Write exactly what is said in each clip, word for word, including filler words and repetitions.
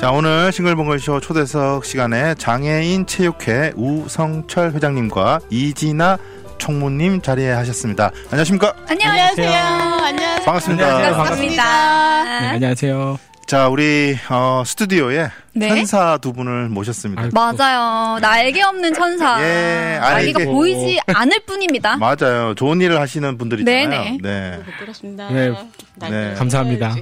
자, 오늘 싱글벙글쇼 초대석 시간에 장애인 체육회 우성철 회장님과 이진아 총무님 자리에 하셨습니다. 안녕하십니까? 안녕하세요. 안녕하세요. 반갑습니다. 안녕하세요. 반갑습니다. 네, 안녕하세요. 자, 우리 어, 스튜디오에 네? 천사 두 분을 모셨습니다. 아이고. 맞아요. 날개 없는 천사. 예, 날개가 이게... 보이지 않을 뿐입니다. 맞아요. 좋은 일을 하시는 분들이잖아요. 네네. 네. 부끄럽습니다. 네, 네. 감사합니다.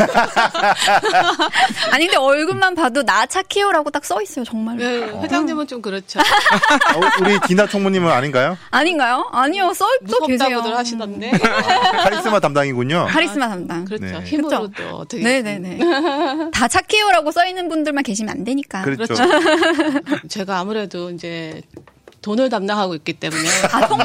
아니 근데 얼굴만 봐도 나 착해요라고 딱 써 있어요. 정말. 네, 회장님은 좀 그렇죠. 어, 우리 디나 총무님은 아닌가요? 아닌가요? 아니요. 써 또 계세요. 무섭다고들 하시던데. 카리스마 담당이군요. 카리스마 담당. 그렇죠. 네. 힘으로 또 어떻게. 네네네. 다 착해요라고 써 있는 분들만 계시면 안 되니까. 그렇죠. 제가 아무래도 이제 돈을 담당하고 있기 때문에. 아, 통... 네.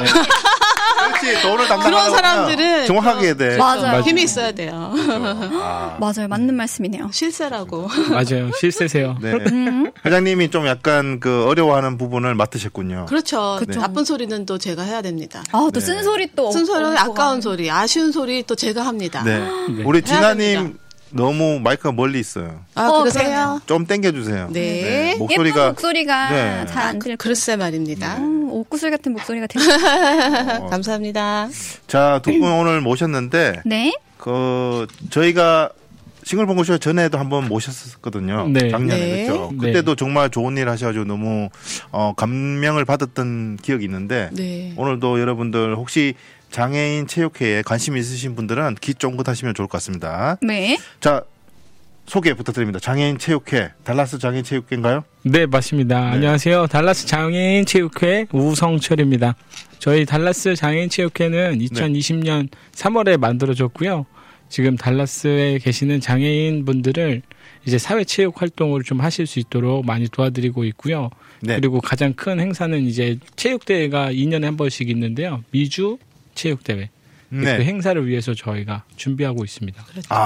그렇지. 돈을 담당하는 그런 사람들은 정확하게 해야 돼. 맞아요. 힘이 있어야 돼요. 아. 맞아요. 맞는 말씀이네요. 실세라고. 맞아요. 실세세요. 네. 회장님이 좀 약간 그 어려워하는 부분을 맡으셨군요. 그렇죠. 그렇죠. 나쁜 소리는 또 제가 해야 됩니다. 아, 또 네. 쓴소리 또. 쓴소리는 아까운 하네. 소리, 아쉬운 소리 또 제가 합니다. 네. 네. 우리 해야 진아님 됩니다. 너무 마이크가 멀리 있어요. 아, 어, 그러세요? 좀 당겨주세요. 네. 목소리가 예쁜 목소리가 네. 잘 안 들려. 글쎄 말입니다. 음, 옷구슬 같은 목소리가 되게. 어. 감사합니다. 자, 두 분 오늘 모셨는데 네. 그 저희가 싱글벙글쇼 전에도 한번 모셨었거든요. 네. 작년에 네. 그렇죠. 네. 그때도 정말 좋은 일 하셔가지고 너무 어, 감명을 받았던 기억이 있는데 네. 오늘도 여러분들 혹시 장애인 체육회에 관심 있으신 분들은 귀 쫑긋하시면 좋을 것 같습니다. 네. 자, 소개 부탁드립니다. 장애인 체육회, 달라스 장애인 체육회인가요? 네, 맞습니다. 네. 안녕하세요. 달라스 장애인 체육회 우성철입니다. 저희 달라스 장애인 체육회는 이천이십 년 삼월에 만들어졌고요. 지금 달라스에 계시는 장애인 분들을 이제 사회 체육 활동을 좀 하실 수 있도록 많이 도와드리고 있고요. 네. 그리고 가장 큰 행사는 이제 체육대회가 이 년에 한 번씩 있는데요. 미주 체육대회. 네. 그 행사를 위해서 저희가 준비하고 있습니다.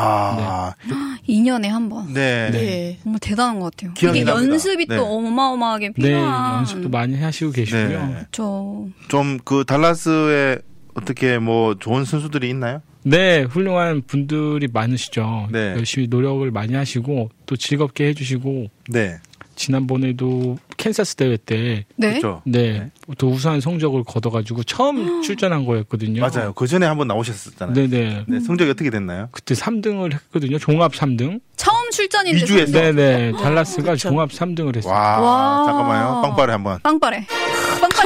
아, 이 년에 한 번. 네. 네. 네. 정말 대단한 것 같아요. 기억이 이게 납니다. 연습이 네. 또 어마어마하게 네, 필요한. 연습도 많이 하시고 계시고요. 네. 그렇죠. 좀 그 달라스에 어떻게 뭐 좋은 선수들이 있나요? 네, 훌륭한 분들이 많으시죠. 네. 열심히 노력을 많이 하시고 또 즐겁게 해주시고 네. 지난번에도 캔사스 대회 때 네. 그렇죠. 네, 또 우수한 성적을 거둬가지고 처음 출전한 거였거든요. 맞아요. 그 전에 한번 나오셨었잖아요. 네네. 네, 성적이 어떻게 됐나요? 그때 삼 등을 했거든요. 종합 삼 등. 처음 출전인데. 미주에서? 네네. 달라스가 그쵸. 종합 삼 등을 했어요. 와, 와. 잠깐만요. 빵빠레 한번. 빵빠레. 빵빠레.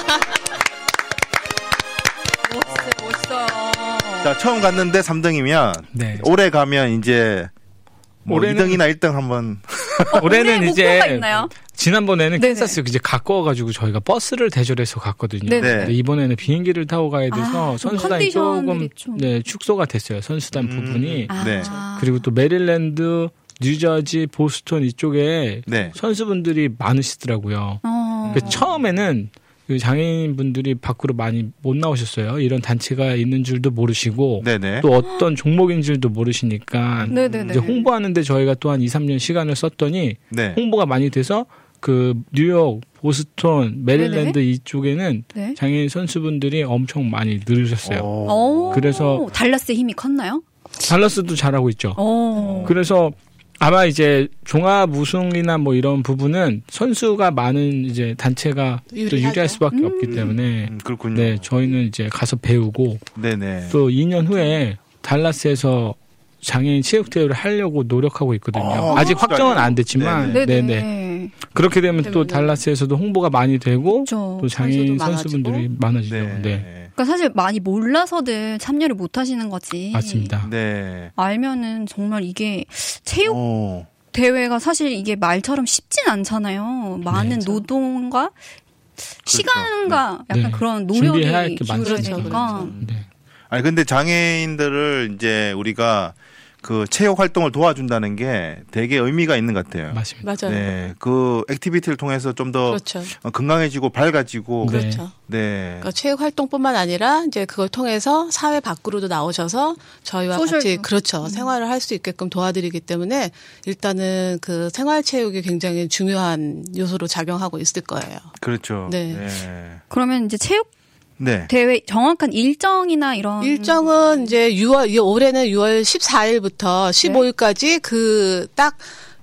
멋있어요. 멋있어요. 자, 처음 갔는데 삼 등이면 네. 올해 가면 이제 뭐 올해는- 이 등이나 일 등 한번 올해는 올해 이제 목표가 있나요? 지난번에는 네네. 캔사스 이제 가까워가지고 저희가 버스를 대절해서 갔거든요. 네네. 네. 근데 이번에는 비행기를 타고 가야 돼서 아, 선수단이 조금 컨디션들이 좀. 네, 축소가 됐어요. 선수단 음. 부분이. 아. 네. 그리고 또 메릴랜드, 뉴저지, 보스턴 이쪽에 네. 선수분들이 많으시더라고요. 어. 그 처음에는 그 장애인분들이 밖으로 많이 못 나오셨어요. 이런 단체가 있는 줄도 모르시고 네네. 또 어떤 종목인 줄도 모르시니까 네네네. 이제 홍보하는데 저희가 또 한 이, 삼 년 시간을 썼더니 네. 홍보가 많이 돼서 그 뉴욕, 보스턴, 메릴랜드 이쪽에는 네. 장애인 선수분들이 엄청 많이 늘으셨어요. 오. 오. 그래서- 달라스의 힘이 컸나요? 달라스도 잘하고 있죠. 오. 그래서 아마 이제 종합 우승이나 뭐 이런 부분은 선수가 많은 이제 단체가 또 유리하죠. 유리할 수밖에 음. 없기 때문에 음, 그렇군요. 네, 저희는 이제 가서 배우고 네네. 또 이 년 후에 달라스에서 장애인 체육대회를 하려고 노력하고 있거든요. 아, 아직 진짜요? 확정은 안 됐지만 네네. 네네. 네네. 그렇게 되면 또 때문에. 달라스에서도 홍보가 많이 되고 그렇죠. 또 장애인 선수도 선수분들이 많아지죠. 네. 네. 그러니까 사실 많이 몰라서들 참여를 못 하시는 거지. 맞습니다. 네. 알면은 정말 이게 체육 오. 대회가 사실 이게 말처럼 쉽진 않잖아요. 많은 네. 노동과 시간과 네. 약간 네. 그런 준비해야 할 노력이 게 기울어야 많죠. 되니까. 그렇죠. 네. 아니 근데 장애인들을 이제 우리가 그 체육 활동을 도와준다는 게 되게 의미가 있는 것 같아요. 맞습니다. 맞아요. 네, 그 액티비티를 통해서 좀 더 그렇죠. 건강해지고 밝아지고, 네. 그렇죠. 네, 그러니까 체육 활동뿐만 아니라 이제 그걸 통해서 사회 밖으로도 나오셔서 저희와 소셜도. 같이 그렇죠 생활을 할 수 있게끔 도와드리기 때문에 일단은 그 생활 체육이 굉장히 중요한 요소로 작용하고 있을 거예요. 그렇죠. 네. 네. 그러면 이제 체육 네. 대회 정확한 일정이나 이런 일정은 이제 유월 올해는 유월 십사일부터 십오일까지 그 딱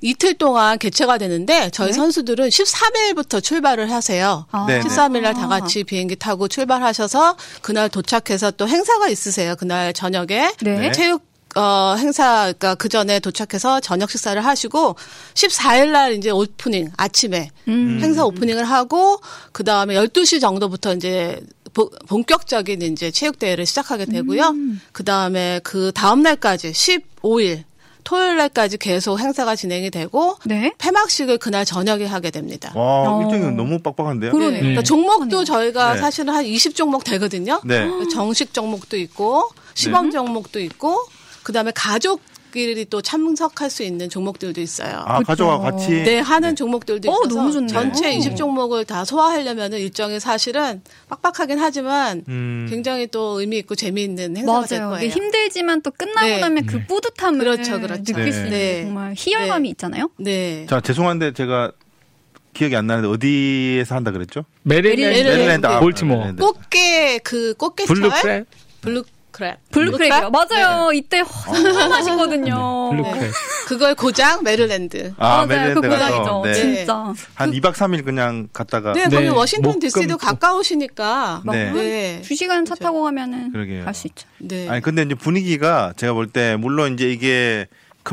이틀 동안 개최가 되는데 저희 네? 선수들은 십삼 일부터 출발을 하세요. 아. 네, 네. 십삼 일 날 다 같이 비행기 타고 출발하셔서 그날 도착해서 또 행사가 있으세요. 그날 저녁에 네. 네. 체육 어, 행사, 그니까 그 전에 도착해서 저녁 식사를 하시고, 십사 일 날 이제 오프닝, 아침에, 음. 행사 오프닝을 하고, 그 다음에 열두 시 정도부터 이제, 보, 본격적인 이제 체육대회를 시작하게 되고요. 음. 그 다음에 그 다음날까지 십오 일, 토요일 날까지 계속 행사가 진행이 되고, 네. 폐막식을 그날 저녁에 하게 됩니다. 와, 어. 일정이 너무 빡빡한데요? 그러네요. 네. 그러니까 네. 종목도 저희가 네. 사실은 한 이십 종목 되거든요. 네. 정식 종목도 있고, 시범 종목도 있고, 그 다음에 가족끼리 또 참석할 수 있는 종목들도 있어요. 아, 그쵸. 가족과 같이. 네, 하는 종목들도 어, 있어서 너무 좋네요. 전체 네. 이십 종목을 다 소화하려면 일정이 사실은 빡빡하긴 하지만 음. 굉장히 또 의미 있고 재미있는 행사가 될 맞아요. 거예요. 이게 힘들지만 또 끝나고 네. 나면 그 네. 뿌듯함을 그렇죠, 그렇죠. 느낄 수 있는 네. 정말 희열감이 네. 있잖아요. 네. 자, 죄송한데 제가 기억이 안 나는데 어디에서 한다 그랬죠? 메릴랜드, 메릴랜드. 메릴랜드. 아, 볼티모어. 메릴랜드. 꽃게 그 꽃게철 블루크랩, 블루크랩 블루크랩이요. 맞아요. 네. 이때 허 맛이거든요. 블루크랩. 그거의 고장 메릴랜드. 아, 맞아요. 그 메릴랜드 가서. 고장이죠. 네. 진짜. 한 이 박 삼 일 그냥 갔다가. 네, 네. 거기 워싱턴 목금 디씨도 또. 가까우시니까. 네. 네. 두 시간 차 그렇죠. 타고 가면은 그러게요. 갈 수 있죠. 네. 아니, 근데 이제 분위기가 제가 볼 때, 물론 이제 이게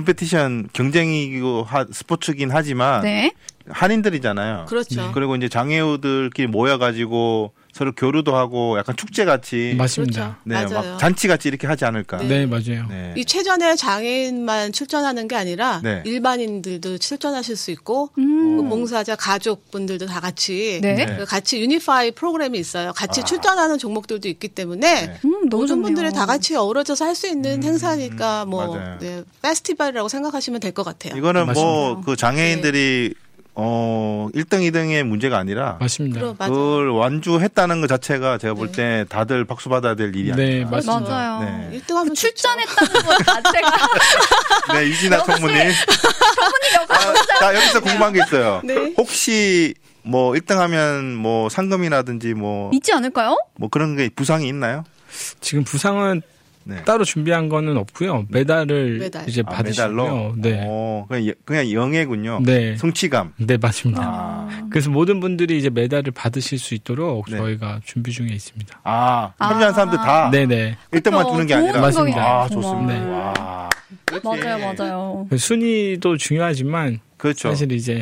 컴페티션 경쟁이고 하- 스포츠긴 하지만. 네. 한인들이잖아요. 그렇죠. 그리고 이제 장애우들끼리 모여가지고 서로 교류도 하고 약간 축제같이. 맞습니다. 네, 그렇죠. 맞아요. 막 잔치같이 이렇게 하지 않을까. 네. 네, 맞아요. 네. 이 체전에 장애인만 출전하는 게 아니라 네. 일반인들도 출전하실 수 있고 음. 그 봉사자 가족분들도 다 같이 네. 네. 그 같이 유니파이 프로그램이 있어요. 같이 아. 출전하는 종목들도 있기 때문에 네. 음, 너무 모든 좋네요. 분들이 다 같이 어우러져서 할 수 있는 행사니까 뭐 맞아요. 네, 페스티벌이라고 생각하시면 될 것 같아요. 이거는 뭐 맞습니다. 그 장애인들이 어 일 등, 이 등의 문제가 아니라 맞습니다. 그럼 맞아요. 그걸 완주했다는 것 자체가 제가 볼 네. 때 다들 박수 받아야 될 일이 네, 아닐까. 맞습니다. 맞아요. 네. 일 등 하면 그 출전했다는 것 자체가 네, 이진아 총무님. 전문이 역할. 아, 나 여기서 궁금한 게 있어요. 네. 혹시 뭐 일 등 하면 뭐 상금이라든지 뭐, 있지 않을까요? 뭐 그런 게 부상이 있나요? 지금 부상은 네. 따로 준비한 거는 없고요. 메달을 메달. 이제 아, 받으시고요. 메달로? 네. 어, 그냥, 여- 그냥 영예군요. 네. 성취감. 네, 맞습니다. 아, 그래서 모든 분들이 이제 메달을 받으실 수 있도록 네. 저희가 준비 중에 있습니다. 아, 아. 참여한 사람들 다 네, 네. 일 등만 그쵸, 주는 게 좋은 아니라. 맞습니다. 아, 정말. 좋습니다. 네. 와. 맞아요, 맞아요. 순위도 중요하지만 그렇죠. 사실 이제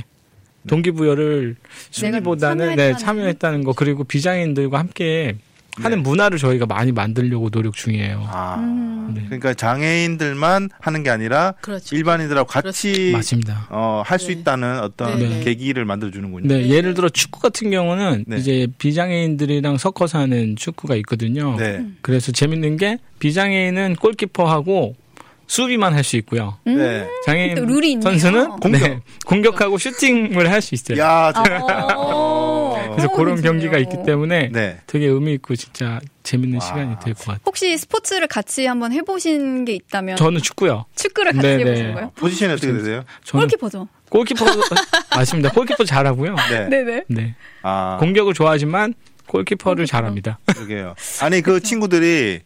동기부여를 순위보다는 네, 참여했다는. 참여했다는 거 그리고 비장애인들과 함께 하는 네. 문화를 저희가 많이 만들려고 노력 중이에요. 아. 음. 네. 그러니까 장애인들만 하는 게 아니라 그렇죠. 일반인들하고 같이 맞습니다. 어, 할 수 네. 있다는 어떤 네, 네. 계기를 만들어 주는군요. 네, 예를 들어 축구 같은 경우는 네. 이제 비장애인들이랑 섞어서 하는 축구가 있거든요. 네. 그래서 재밌는 게 비장애인은 골키퍼하고 수비만 할 수 있고요. 음. 네. 장애인 또 룰이 있네요. 선수는 공격. 네, 공격하고 슈팅을 할 수 있어요. 야, 저- 어, 그래서 그런 그런 경기가 거군요. 있기 때문에 네. 되게 의미 있고 진짜 재밌는 와. 시간이 될 것 같아요. 혹시 스포츠를 같이 한번 해보신 게 있다면 저는 축구요. 축구를 같이 네네. 해보신 거예요? 포지션이 어떻게 되세요? 저는 골키퍼죠. 골키퍼 맞습니다. 골키퍼 잘하고요. 네. 네네. 네. 아, 공격을 좋아하지만 골키퍼를 잘합니다. 그러게요. 아니 그 친구들이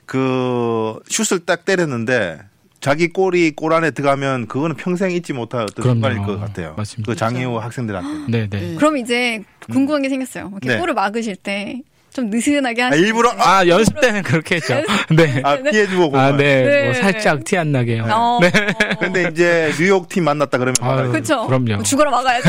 그 슛을 딱 때렸는데 자기 골이 골 안에 들어가면 그거는 평생 잊지 못할 어떤 그럼요. 순간일 것 같아요. 맞습니다. 그 장애우 학생들한테. 네, 네. 네. 그럼 이제 궁금한 게 생겼어요. 이렇게 네. 골을 막으실 때 좀 느슨하게 아, 하시는 일부러 아, 아, 연습 때는 그렇게 했죠. 네. 아, 피해주고 아, 공을. 네. 네. 뭐 살짝 티 안 나게요. 어, 네. 근데 이제 뉴욕 팀 만났다 그러면 아유, 막아요. 그렇죠. 그럼요. 죽어라 막아야죠.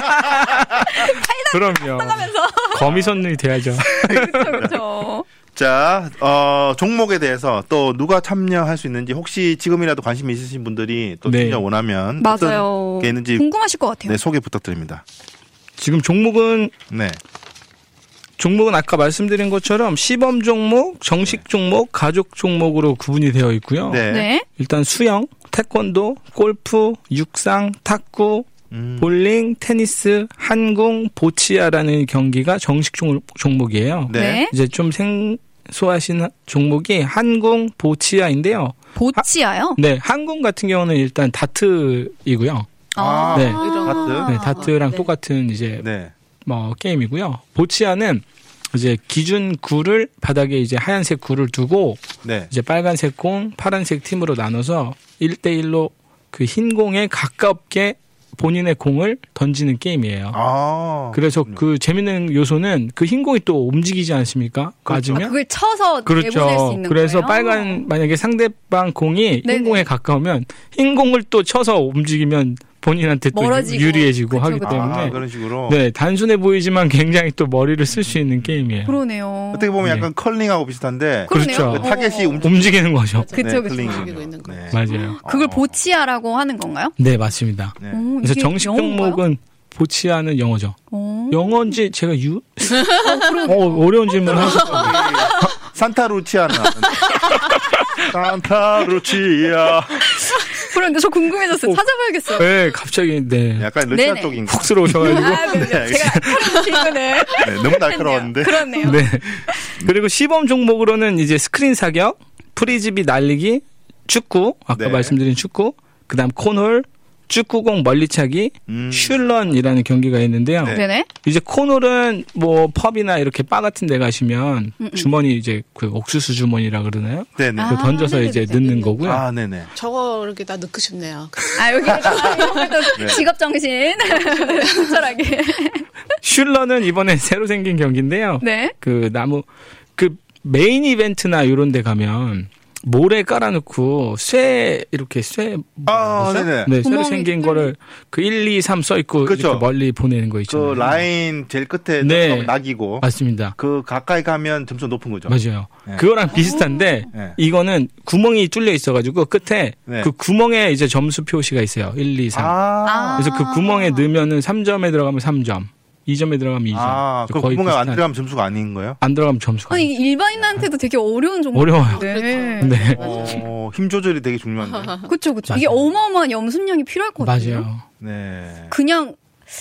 그럼요. 거미손이 돼야죠. 그렇죠, 그렇죠. 자, 어, 종목에 대해서 또 누가 참여할 수 있는지 혹시 지금이라도 관심 있으신 분들이 또 네. 참여 원하면 맞아요. 어떤 게 있는지 궁금하실 것 같아요. 네, 소개 부탁드립니다. 지금 종목은 네. 종목은 아까 말씀드린 것처럼 시범 종목, 정식 종목, 가족 종목으로 구분이 되어 있고요. 네. 네. 일단 수영, 태권도, 골프, 육상, 탁구, 음. 볼링, 테니스, 한궁, 보치아라는 경기가 정식 종, 종목이에요. 네. 네. 이제 좀 생소하신 종목이 한궁, 보치아인데요. 보치아요? 네, 한궁 같은 경우는 일단 다트이고요. 아, 네. 다트? 네, 다트랑 네. 똑같은 이제 네. 뭐 게임이고요. 보치아는 이제 기준 구를 바닥에 이제 하얀색 구를 두고 네. 이제 빨간색 공, 파란색 팀으로 나눠서 일 대 일로 그 흰 공에 가깝게 본인의 공을 던지는 게임이에요. 아, 그래서 그렇군요. 그 재밌는 요소는 그 흰 공이 또 움직이지 않습니까? 그렇죠. 아, 맞으면 그걸 쳐서 내보낼 수 그렇죠. 있는 그래서 거예요? 빨간 만약에 상대방 공이 네네. 흰 공에 가까우면 흰 공을 또 쳐서 움직이면 본인한테 또 멀어지고. 유리해지고 그쵸, 하기 그쵸. 때문에 아, 그런 식으로. 네 단순해 보이지만 굉장히 또 머리를 쓸 수 있는 게임이에요. 그러네요. 어떻게 보면 네. 약간 컬링하고 비슷한데 그러네요. 그렇죠. 그 타겟이 어. 움직 움직이는 거죠. 맞아요. 그쵸, 그쵸. 클링이군요. 움직이고 있는 거. 네. 맞아요. 그걸 어. 보치아라고 하는 건가요? 네 맞습니다. 네. 오, 그래서 이게 정식 영어인가요? 종목은 보치아는 영어죠. 오. 영어인지 제가 유 어, 어려운 질문 하셨어요. 산타루치아나. 산타루치아. 그런데 저 궁금해졌어요. 찾아봐야겠어요. 네 갑자기 네 약간 러시아 네네. 쪽인 거. 훅스러우셔가지고 아, 네, 네. 제가 그런 질문을 네, 너무 날카로웠는데. 그렇네요. 네. 그리고 시범 종목으로는 이제 스크린 사격, 프리즈비 날리기, 축구, 아까 네. 말씀드린 축구, 그 다음 코놀, 축구공 멀리차기, 음. 슐런이라는 경기가 있는데요. 네. 네네. 이제 코놀은 뭐 펍이나 이렇게 바 같은 데 가시면 음, 음. 주머니 이제 그 옥수수 주머니라 그러나요? 네네. 아, 그 던져서 네네네. 이제 넣는 거고요. 아, 네네. 저거 이렇게 다 넣고 싶네요. 아, 여기 또 네. 직업정신. 철저하게. 슐런은 이번에 새로 생긴 경기인데요. 네. 그 나무, 그 메인 이벤트나 이런 데 가면 모래 깔아놓고 쇠 이렇게 쇠 아, 뭐죠? 네네. 네, 새로 구멍이 생긴 뚫린- 거를 그 일, 이, 삼 써 있고 그쵸. 이렇게 멀리 보내는 거 있잖아요. 그 라인 제일 끝에 네. 낙이고 맞습니다. 그 가까이 가면 점수 높은 거죠. 맞아요. 네. 그거랑 비슷한데 네. 이거는 구멍이 뚫려 있어가지고 끝에 네. 그 구멍에 이제 점수 표시가 있어요. 일, 이, 삼. 아, 그래서 그 구멍에 넣으면은 삼 점에 들어가면 삼 점, 이 점에 들어가면 이 점. 아, 그 거의 구멍에 안 비슷한- 들어가면 점수가 아닌 거예요? 안 들어가면 점수가. 아니, 일반인한테도 되게 어려운 종목. 어려워요. 네. 네. 어, 힘 조절이 되게 중요한데. 그쵸, 그쵸. 이게 맞아요. 어마어마한 염습량이 필요했거든요. 맞아요. 네. 그냥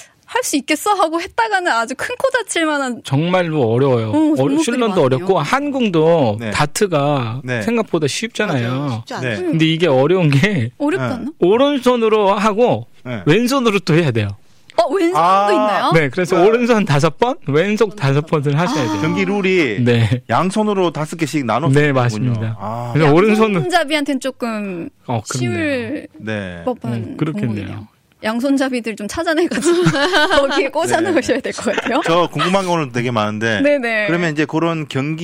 할 수 있겠어 하고 했다가는 아주 큰 코 다칠 만한. 정말로 어려워요. 어, 어, 종목들이 슐런도 많네요. 어렵고 한궁도 네. 다트가 네. 생각보다 쉽잖아요. 맞아요. 쉽지 않아요. 네. 근데 이게 어려운 게 어렵지 네. 않나? 오른손으로 하고 네. 왼손으로 또 해야 돼요. 어, 왼손도 아. 있나요? 네, 그래서 네. 오른손 다섯 번, 왼손 다섯 번을 하셔야 돼요. 경기 룰이 네. 양손으로 다섯 개씩 나눠. 네, 맞습니다. 아, 그래서 오른손은 양손잡이한테는 조금 어, 그렇네요. 쉬울 네. 법한 음, 그렇겠네요. 종목이네요. 양손잡이들 좀 찾아내가지고 거기에 꽂아 네. 놓으셔야 될 것 같아요. 저 궁금한 거 오늘 되게 많은데. 네네. 그러면 이제 그런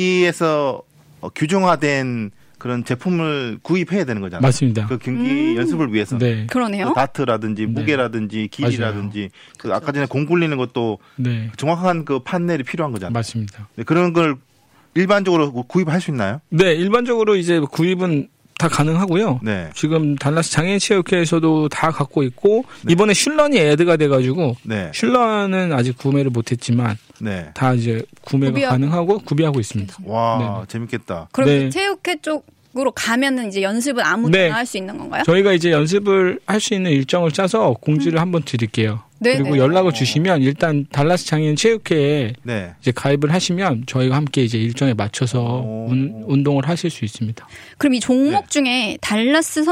경기에서 어, 규정화된 그런 제품을 구입해야 되는 거잖아요. 맞습니다. 그 경기 음. 연습을 위해서. 네. 그러네요. 그 다트라든지 네. 무게라든지 길이라든지 그 아까 전에 공 굴리는 것도 네. 정확한 그 판넬이 필요한 거잖아요. 맞습니다. 네, 그런 걸 일반적으로 구입할 수 있나요? 네, 일반적으로 이제 구입은 다 가능하고요. 네. 지금 달라스 장애인 체육회에서도 다 갖고 있고 네. 이번에 슐런이 애드가 돼가지고 네. 슐런은 아직 구매를 못했지만 네. 다 이제 구매가 구비하고. 가능하고 구비하고 있습니다. 와, 네네. 재밌겠다. 그럼 네. 그 체육회 쪽으로 가면은 이제 연습은 아무데나 네. 할 수 있는 건가요? 저희가 이제 연습을 할 수 있는 일정을 짜서 공지를 한번 드릴게요. 네네. 그리고 연락을 주시면 일단 달라스 장애인 체육회에 네. 이제 가입을 하시면 저희가 함께 이제 일정에 맞춰서 오. 운, 운동을 하실 수 있습니다. 그럼 이 종목 네. 중에 달라스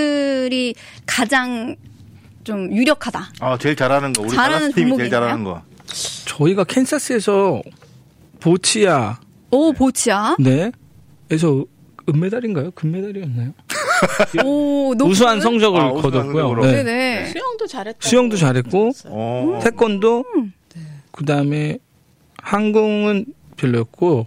선수들이 가장 좀 유력하다. 아, 제일 잘하는 거. 우리 잘하는 달라스 팀이 종목이 제일 잘하는 거. 저희가 캔사스에서 보치아 오, 보치아. 네. 그래서 은메달인가요? 금메달이었나요? 오, 높은. 우수한 성적을 아, 우수한 거뒀고요. 성적으로. 네. 네네. 수영도 잘했다. 수영도 잘했고 어. 태권도 그다음에 항공은 별로였고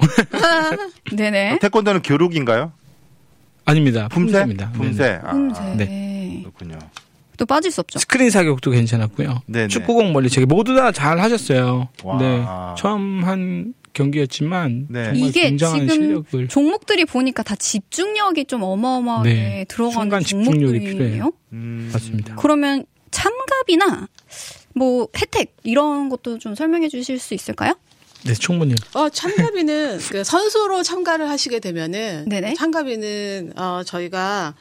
네네. 태권도는 교육인가요? 아닙니다. 품새? 품새입니다. 품새. 네네. 아, 음새. 네. 그렇군요. 또 빠질 수 없죠. 스크린 사격도 괜찮았고요. 네네. 축구공 멀리차기 모두 다 잘 하셨어요. 와. 네. 처음 한 경기였지만 네. 정말 이게 굉장한 지금 실력을 종목들이 보니까 다 집중력이 좀 어마어마하게 네. 들어가는 순간 집중력이 종목들이네요. 필요해요. 음. 맞습니다. 그러면 참가비나 뭐 혜택 이런 것도 좀 설명해 주실 수 있을까요? 네, 총무님. 어, 참가비는 그 선수로 참가를 하시게 되면은 네네. 참가비는 어, 저희가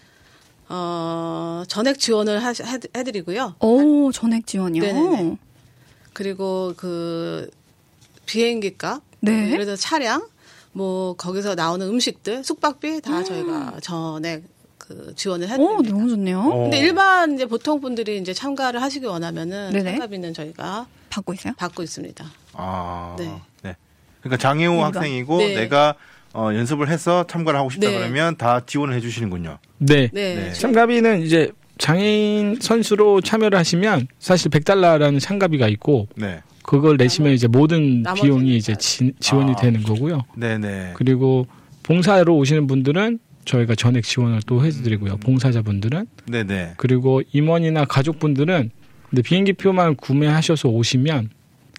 어, 전액 지원을 하, 해, 해드리고요. 오, 전액 지원이요. 네네네. 그리고 그 비행기 값, 네. 예를 들어 차량, 뭐 거기서 나오는 음식들, 숙박비 다 저희가 전액 그 지원을 오, 해드립니다. 너무 좋네요. 어. 근데 일반 이제 보통 분들이 이제 참가를 하시기 원하면은 네네. 참가비는 저희가 받고 있어요? 받고 있습니다. 아. 네. 네. 그러니까 장애우 우리가. 학생이고 네. 내가 어, 연습을 해서 참가를 하고 싶다 네. 그러면 다 지원을 해 주시는군요. 네. 네. 네. 참가비는 이제 장애인 선수로 참여를 하시면 사실 백 달러라는 참가비가 있고 네. 그걸 내시면 이제 모든 나머지는 비용이 이제 지, 지원이 아. 되는 거고요. 네네. 그리고 봉사로 오시는 분들은 저희가 전액 지원을 또 해드리고요. 봉사자분들은. 네네. 그리고 임원이나 가족분들은 근데 비행기표만 구매하셔서 오시면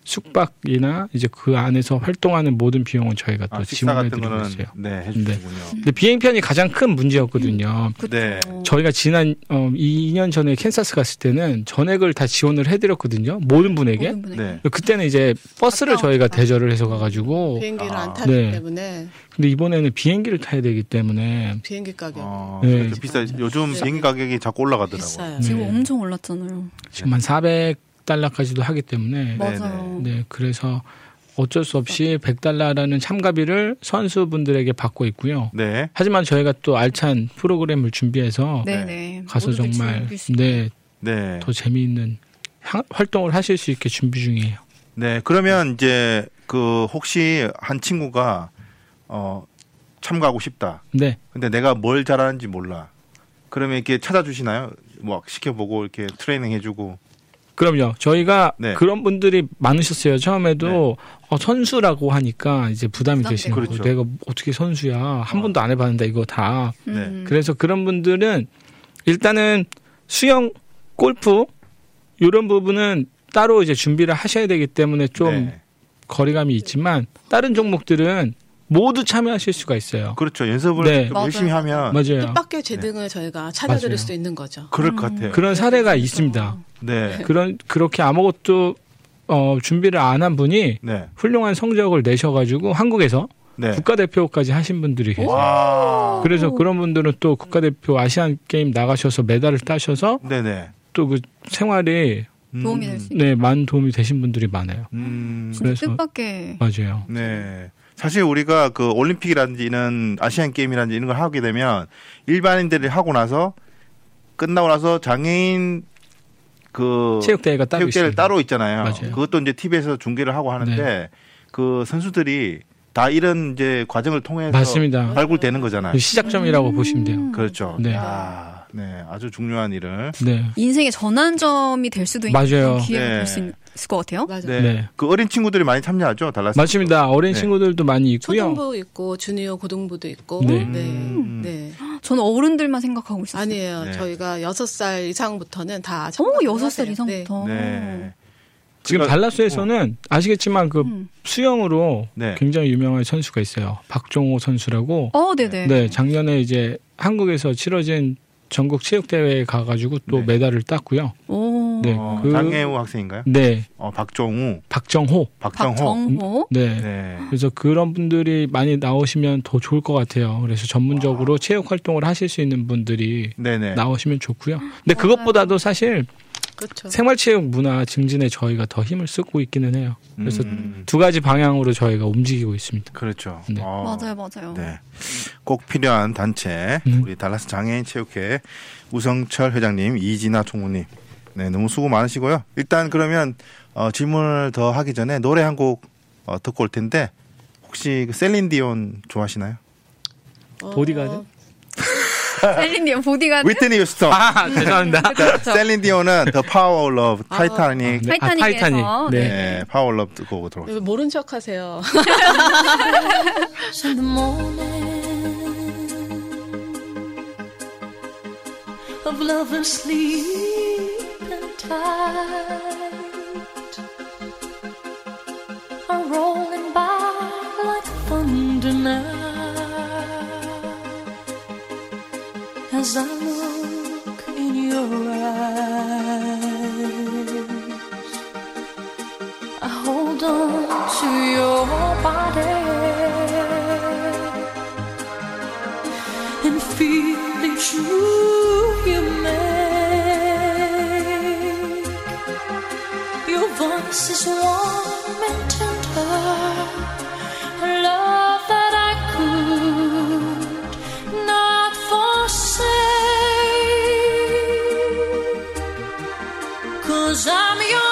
숙박이나 이제 그 안에서 활동하는 모든 비용은 저희가 또 아, 식사 같은 지원해드리고 거는 있어요. 네 해주시군요. 근데 비행편이 가장 큰 문제였거든요. 그쵸. 네. 저희가 지난 어, 이 년 전에 캔사스 갔을 때는 전액을 다 지원을 해드렸거든요. 모든 분에게. 모든 분에게. 네. 그때는 이제 버스를 아까워. 저희가 대절을 해서 가가지고. 비행기를 아. 안 타기 네. 때문에 근데 이번에는 비행기를 타야 되기 때문에 비행기 가격 어, 네. 그렇죠. 비싸. 요즘 네. 비행기 가격이 자꾸 올라가더라고요. 비싸요. 지금 네. 엄청 올랐잖아요. 지금 한 사백 달러까지도 하기 때문에. 맞아요. 네, 그래서 어쩔 수 없이 백 달러라는 참가비를 선수분들에게 받고 있고요. 네. 하지만 저희가 또 알찬 프로그램을 준비해서 네네. 가서 모두들 정말 즐길 수 있게. 네, 네. 더 재미있는 하- 활동을 하실 수 있게 준비 중이에요. 네. 그러면 이제 그 혹시 한 친구가 어 참가하고 싶다. 네, 근데 내가 뭘 잘하는지 몰라. 그러면 이렇게 찾아주시나요? 뭐 시켜보고 이렇게 트레이닝 해주고. 그럼요. 저희가 네. 그런 분들이 많으셨어요. 처음에도 어, 선수라고 하니까 이제 부담이 부담되고. 되시는 거예요. 그렇죠. 내가 어떻게 선수야? 한 어. 번도 안 해봤는데 이거 다. 음. 그래서 그런 분들은 일단은 수영, 골프 이런 부분은 따로 이제 준비를 하셔야 되기 때문에 좀 네. 거리감이 있지만 다른 종목들은 모두 참여하실 수가 있어요. 그렇죠. 연습을 네. 좀 맞아요. 열심히 하면 맞아요. 뜻밖의 재능을 저희가 찾아드릴 맞아요. 수 있는 거죠. 그럴 음. 것 같아요. 그런 사례가 진짜. 있습니다. 네. 그런 그렇게 아무것도 어, 준비를 안 한 분이 네. 훌륭한 성적을 내셔가지고 한국에서 네. 국가대표까지 하신 분들이 계세요. 와. 그래서 그런 분들은 또 국가대표 아시안 게임 나가셔서 메달을 따셔서 네네. 또 그 생활이 음. 도움이 될 수 있게. 네, 많은 도움이 되신 분들이 많아요. 음. 진짜 그래서- 뜻밖의. 맞아요. 네. 사실 우리가 그 올림픽이라든지 이런 아시안 게임이라든지 이런 걸 하게 되면 일반인들이 하고 나서 끝나고 나서 장애인 그 체육대회가 따로 체육대회를 있습니다. 따로 있잖아요. 맞아요. 그것도 이제 티비에서 중계를 하고 하는데 네. 그 선수들이 다 이런 이제 과정을 통해서 맞습니다. 발굴되는 거잖아요. 그 시작점이라고 음. 보시면 돼요. 그렇죠. 네. 아, 네. 아주 중요한 일을. 네. 인생의 전환점이 될 수도 있는 맞아요. 그런 기회가 네. 될 수 있을 것 같아요. 맞아요. 네. 네. 그 어린 친구들이 많이 참여하죠. 달라스. 맞습니다. 어린 네. 친구들도 많이 있고요. 초등부 있고 주니어 고등부도 있고 네. 네. 음. 네. 저는 어른들만 생각하고 있었어요. 아니에요. 네. 저희가 여섯 살 이상부터는 다 오, 참가를 여섯 살 하세요. 네. 이상부터. 네. 지금 그러니까- 달라스에서는 아시겠지만 그 음. 수영으로 네. 굉장히 유명한 선수가 있어요. 박종호 선수라고. 어, 네네. 네, 작년에 이제 한국에서 치러진 전국 체육대회에 가가지고 또 네. 메달을 땄고요. 오. 네. 어, 그- 장애우 학생인가요? 네, 어, 박정우, 박정호. 박정호. 박정호. 네. 네. 그래서 그런 분들이 많이 나오시면 더 좋을 것 같아요. 그래서 전문적으로 체육 활동을 하실 수 있는 분들이 네네. 나오시면 좋고요. 근데 그것보다도 사실 그렇죠. 생활체육 문화 증진에 저희가 더 힘을 쓰고 있기는 해요. 그래서 음, 두 가지 방향으로 저희가 움직이고 있습니다. 그렇죠. 네. 어, 맞아요, 맞아요. 네. 꼭 필요한 단체, 음. 우리 달라스 장애인 체육회 우성철 회장님, 이진아 총무님. 네, 너무 수고 많으시고요. 일단 그러면 어, 질문을 더 하기 전에 노래 한 곡 어, 듣고 올 텐데 혹시 그 셀린 디온 좋아하시나요? 어, 보디가드? 셀린디언 보디가드. 위트니 휴스턴. 아, 죄송합니다. 그렇죠. 셀린 디온은 The Power of Love, 아. 타이타닉. 네. 아, 타이타닉에서. 타이타닉. 네. 네, Power of Love 듣고 오도록 하겠습니다. 왜 모른 척 하세요. in the morning of love and sleep and tight are rolling by like thunder now as I look in your eyes. I hold on to your body and feel each move you make. Your voice is warm and tender, a love that I could not forsake, 'cause I'm your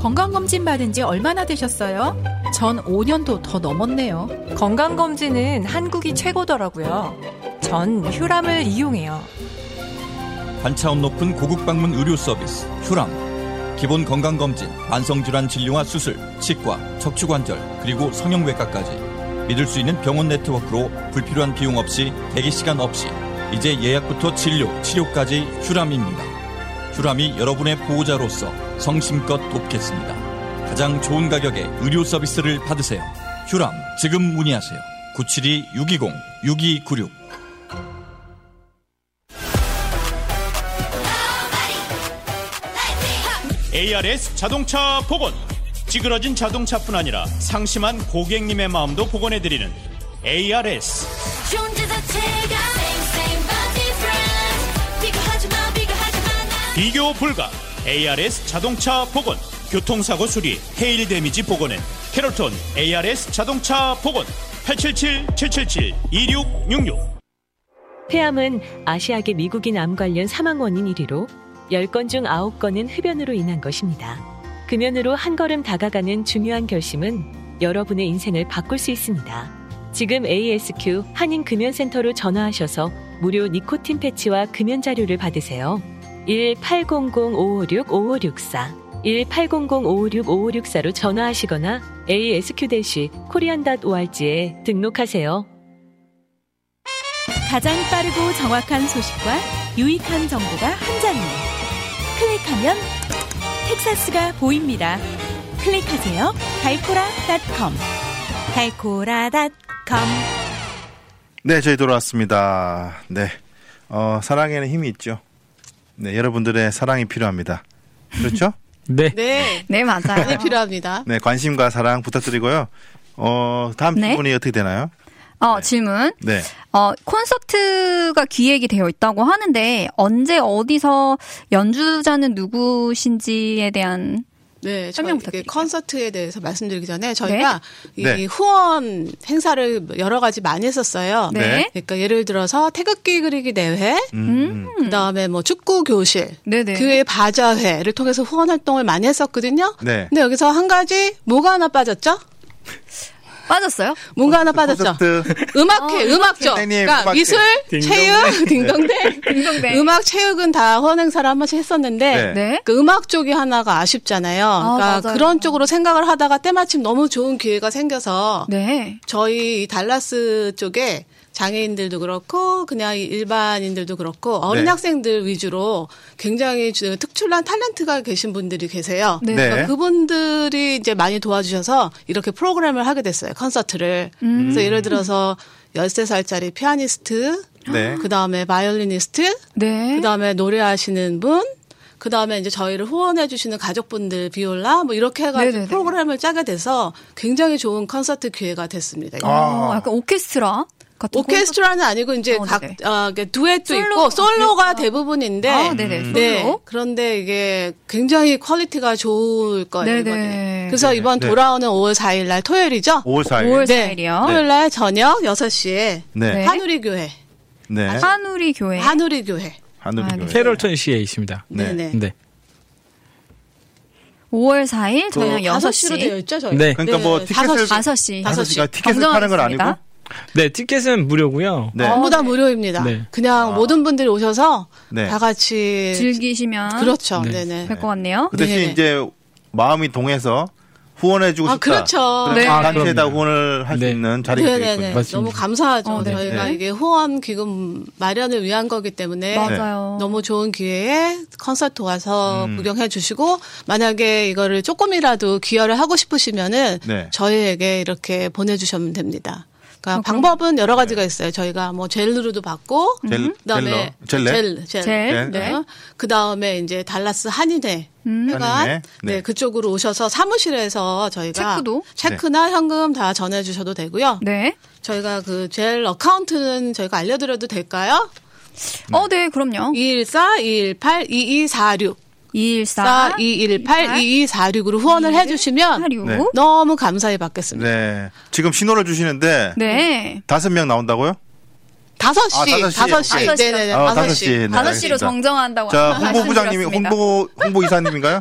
건강검진 받은 지 얼마나 되셨어요? 전 오 년도 더 넘었네요. 건강검진은 한국이 최고더라고요. 전 휴람을 이용해요. 반차원 높은 고급 방문 의료 서비스 휴람. 기본 건강검진, 만성질환 진료와 수술, 치과, 척추관절, 그리고 성형외과까지 믿을 수 있는 병원 네트워크로 불필요한 비용 없이 대기시간 없이 이제 예약부터 진료, 치료까지 휴람입니다. 휴람이 여러분의 보호자로서 성심껏 돕겠습니다. 가장 좋은 가격에 의료 서비스를 받으세요. 휴람, 지금 문의하세요. 구칠이 육이공 육이구육. 에이알에스 자동차 복원. 찌그러진 자동차뿐 아니라 상심한 고객님의 마음도 복원해드리는 에이알에스. 비교 불가. 에이알에스 자동차 복원. 교통사고 수리, 헤일 데미지 복원엔 캐롤톤 에이알에스 자동차 복원. 팔칠칠 칠칠칠 이육육육. 폐암은 아시아계 미국인 암 관련 사망 원인 일 위로 열 건 중 아홉 건은 흡연으로 인한 것입니다. 금연으로 한 걸음 다가가는 중요한 결심은 여러분의 인생을 바꿀 수 있습니다. 지금 에이에스큐 한인금연센터로 전화하셔서 무료 니코틴 패치와 금연 자료를 받으세요. 일 팔공공 오오육 오오육사 일 팔공공 오오육 오오육사로 전화하시거나 에이에스큐-코리안.오알지에 등록하세요. 가장 빠르고 정확한 소식과 유익한 정보가 한 장에 클릭하면 텍사스가 보입니다. 클릭하세요. 달코라 닷컴 달코라 닷컴. 네, 저희 돌아왔습니다. 네, 어, 사랑에는 힘이 있죠. 네, 여러분들의 사랑이 필요합니다. 그렇죠? 네. 네. 네, 맞아요. 네, 필요합니다. 네, 관심과 사랑 부탁드리고요. 어, 다음 네. 질문이 어떻게 되나요? 어, 질문. 네. 어, 콘서트가 기획이 되어 있다고 하는데 언제 어디서 연주자는 누구신지에 대한 네, 설명 저희 부탁드릴게요. 콘서트에 대해서 말씀드리기 전에 저희가 이 네. 후원 행사를 여러 가지 많이 했었어요. 네. 그러니까 예를 들어서 태극기 그리기 대회, 음. 그다음에 뭐 축구 교실, 네네. 교회 바자회를 통해서 후원 활동을 많이 했었거든요. 네. 근데 여기서 한 가지 뭐가 하나 빠졌죠? 빠졌어요? 뭔가 하나 빠졌죠? 콘서트. 음악회, 어, 음악죠. 선생님, 그러니까 음악회. 미술, 딩동댕. 체육, 딩동댕. 딩동댕. 음악, 체육은 다 후원 행사를 한 번씩 했었는데 네. 네. 그 음악 쪽이 하나가 아쉽잖아요. 그러니까 맞아요. 그런 쪽으로 생각을 하다가 때마침 너무 좋은 기회가 생겨서 네. 저희 달라스 쪽에 장애인들도 그렇고 그냥 일반인들도 그렇고 어린 네. 학생들 위주로 굉장히 주- 특출난 탤런트가 계신 분들이 계세요. 네. 네. 그러니까 그분들이 이제 많이 도와주셔서 이렇게 프로그램을 하게 됐어요. 콘서트를. 음. 그래서 예를 들어서 열세 살짜리 피아니스트, 네. 그다음에 바이올리니스트, 네. 그다음에 노래하시는 분, 그다음에 이제 저희를 후원해 주시는 가족분들 비올라 뭐 이렇게 해 가지고 네네네. 프로그램을 짜게 돼서 굉장히 좋은 콘서트 기회가 됐습니다. 이거. 어, 약간 오케스트라 같은 오케스트라는 아니고 이제 어, 각 네네. 어, 이게 듀엣도 솔로? 있고 솔로가 아, 대부분인데 아, 네네. 네. 솔로. 그런데 이게 굉장히 퀄리티가 좋을 거예요. 네네. 이번에. 그래서 네. 이번 네. 돌아오는 오월 사일 날 토요일이죠? 오월 사일. 오월 네. 사일이요. 토요일 날 저녁 여섯 시에 네. 네. 한우리 교회. 네. 한우리 교회. 한우리 교회. 하늘이 아, 네. 캐롤턴 시에 있습니다. 네. 네. 네. 오월 사일 저녁 여섯 다섯 시로 되어 시. 있죠, 저희. 네. 그러니까 네, 뭐 다섯 티켓을 시. 다섯 시. 다섯 시가 티켓을 파는 건 아니고. 정정하겠습니다. 네, 티켓은 무료고요. 네. 전부 다 네. 무료입니다. 네. 그냥 모든 분들이 오셔서 네. 다 같이 즐기시면 그렇죠. 네. 네. 네 될 것 같네요. 그 대신 네. 이제 마음이 동해서 후원해주고 아, 싶다. 그렇죠. 그래서 네. 아, 단체에다 그럼요. 후원을 할 수 네. 있는 자리가 네네네. 되겠군요. 맞습니다. 너무 감사하죠. 어, 네. 저희가 네. 이게 후원 기금 마련을 위한 거기 때문에 맞아요. 너무 좋은 기회에 콘서트 와서 음. 구경해 주시고 만약에 이거를 조금이라도 기여를 하고 싶으시면은 네. 저희에게 이렇게 보내주시면 됩니다. 그러니까 어, 그럼- 방법은 여러 가지가 있어요. 저희가 뭐 젤루로도 받고 젤, 그다음에 젤러? 젤레? 젤, 젤, 젤, 네. 어? 그다음에 이제 달라스 한인회 음. 회관 한인회, 네. 네. 그쪽으로 오셔서 사무실에서 저희가 체크도? 체크나 현금 다 전해 주셔도 되고요. 네. 저희가 그 젤 어카운트는 저희가 알려드려도 될까요? 어, 네, 그럼요. 이일사 이일팔 이이사육 이일사 이일팔 이이사육으로 후원을 해주시면 사육. 네. 너무 감사히 받겠습니다. 네. 지금 신호를 주시는데 네. 다섯 명 나온다고요? 다섯 시, 아, 다섯 시. 다섯 시. 다섯 시. 네네네, 어, 다섯 시. 네, 다섯 시로 정정한다고. 자, 홍보부장님이, 홍보, 홍보이사님인가요?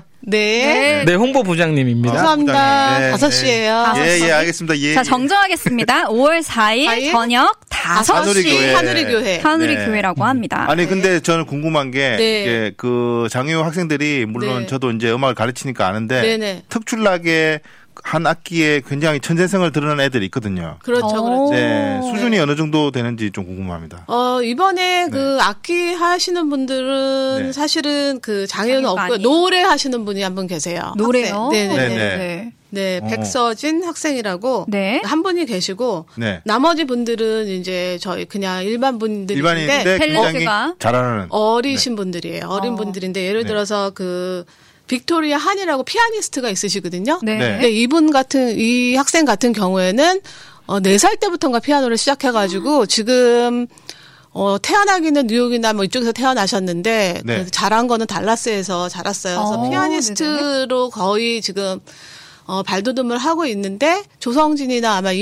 네. 네, 홍보부장님입니다. 감사합니다. 네, 다섯 네. 시예요. 예, 예, 알겠습니다. 예. 자, 정정하겠습니다. 오월 사일 사일? 저녁 다섯 시 하누리교회. 하누리교회. 하누리 네. 교회라고 합니다. 아니 근데 저는 궁금한 게 네. 이게 그 장애우 학생들이 물론 네. 저도 이제 음악을 가르치니까 아는데 네네. 특출나게 한 악기에 굉장히 천재성을 드러낸 애들이 있거든요. 그렇죠, 그렇죠. 네, 수준이 어느 정도 되는지 좀 궁금합니다. 어, 이번에 그 악기 하시는 분들은 네. 사실은 그 장애는 장애가 없고요. 아니에요. 노래 하시는 분이 한 분 계세요. 노래요? 학생. 네네. 네네. 네. 네, 어. 백서진 학생이라고 네. 한 분이 계시고 네. 나머지 분들은 이제 저희 그냥 일반 분들인데 일반인인데 굉장히 밸런스가 잘하는. 어리신 분들이에요. 어린 어. 분들인데 예를 네. 들어서 그 빅토리아 한이라고 피아니스트가 있으시거든요. 네. 네. 근데 이분 같은 이 학생 같은 경우에는 어, 네 살 때부터인가 피아노를 시작해가지고 지금 어, 태어나기는 뉴욕이나 뭐 이쪽에서 태어나셨는데 네. 그 자란 거는 달라스에서 자랐어요. 그래서 어, 피아니스트로 거의 지금 어, 발돋움을 하고 있는데 조성진이나 아마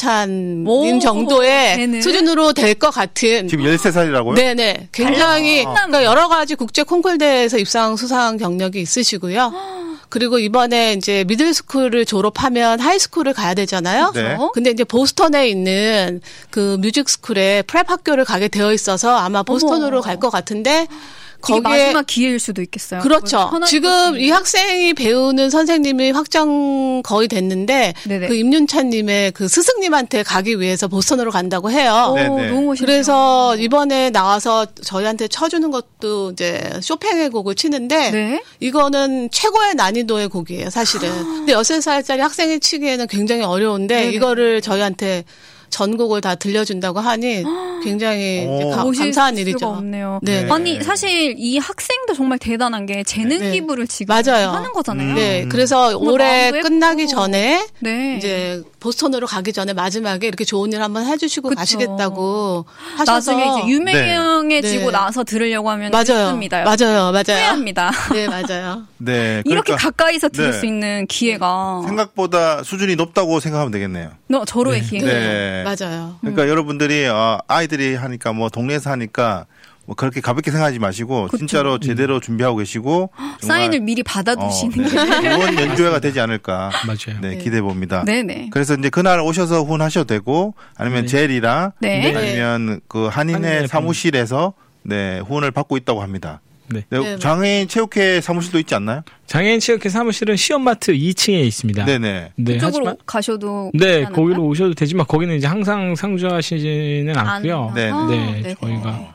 임윤찬 오, 님 정도의 네네. 수준으로 될 것 같은. 지금 열세 살이라고요? 네네. 굉장히 그러니까 여러 가지 국제 콩쿨대회에서 입상 수상 경력이 있으시고요. 그리고 이번에 이제 미들스쿨을 졸업하면 하이스쿨을 가야 되잖아요. 네. 근데 이제 보스턴에 있는 그 뮤직스쿨에 프랩 학교를 가게 되어 있어서 아마 보스턴으로 갈 것 같은데 이게 거기에 마지막 기회일 수도 있겠어요. 그렇죠. 지금 이 학생이 배우는 선생님이 확정 거의 됐는데 네네. 그 임윤찬님의 그 스승님한테 가기 위해서 보스턴으로 간다고 해요. 오, 네네. 너무 멋있네요. 그래서 이번에 나와서 저희한테 쳐주는 것도 이제 쇼팽의 곡을 치는데 네. 이거는 최고의 난이도의 곡이에요, 사실은. 근데 여섯 살짜리 학생이 치기에는 굉장히 어려운데 네네. 이거를 저희한테 전곡을 다 들려준다고 하니 굉장히 이제 오. 가- 보실 감사한 수가 일이죠. 없네요. 네. 아니 사실 이 학생도 정말 대단한 게 재능 네. 기부를 지금 맞아요. 하는 거잖아요. 네, 그래서 정말 올해 마음도 끝나기 예쁘고. 전에 네. 이제 보스턴으로 가기 전에 마지막에 이렇게 좋은 일 한번 해주시고 그쵸. 가시겠다고 하셔서 나중에 이제 유명해지고 네. 나서 들으려고 하면 맞아요, 늦습니다. 맞아요, 맞아요. 후회합니다. 네, 맞아요. 네. 이렇게 그러니까 가까이서 들을 네. 수 있는 기회가 생각보다 수준이 높다고 생각하면 되겠네요. 너 절호의 기회. 네. 맞아요. 그러니까 여러분들이 어, 아이들이 하니까 뭐 동네에서 하니까 뭐 그렇게 가볍게 생각하지 마시고 진짜로 제대로 준비하고 계시고 정말, 사인을 미리 받아두시는 게. 어, 네. 좋은 연주회가 되지 않을까 맞아요. 네, 기대해 봅니다. 네네. 그래서 이제 그날 오셔서 후원하셔도 되고 아니면 네. 젤이랑 네. 아니면 그 한인의 한인의 사무실에서 네, 후원을 받고 있다고 합니다. 네. 네, 네. 장애인 체육회 사무실도 있지 않나요? 장애인 체육회 사무실은 시험마트 이 층에 있습니다. 네네. 네, 그쪽으로 하지만 가셔도 네, 괜찮을까요? 거기로 오셔도 되지만 거기는 이제 항상 상주하시지는 않고요. 네. 아, 네, 네네. 저희가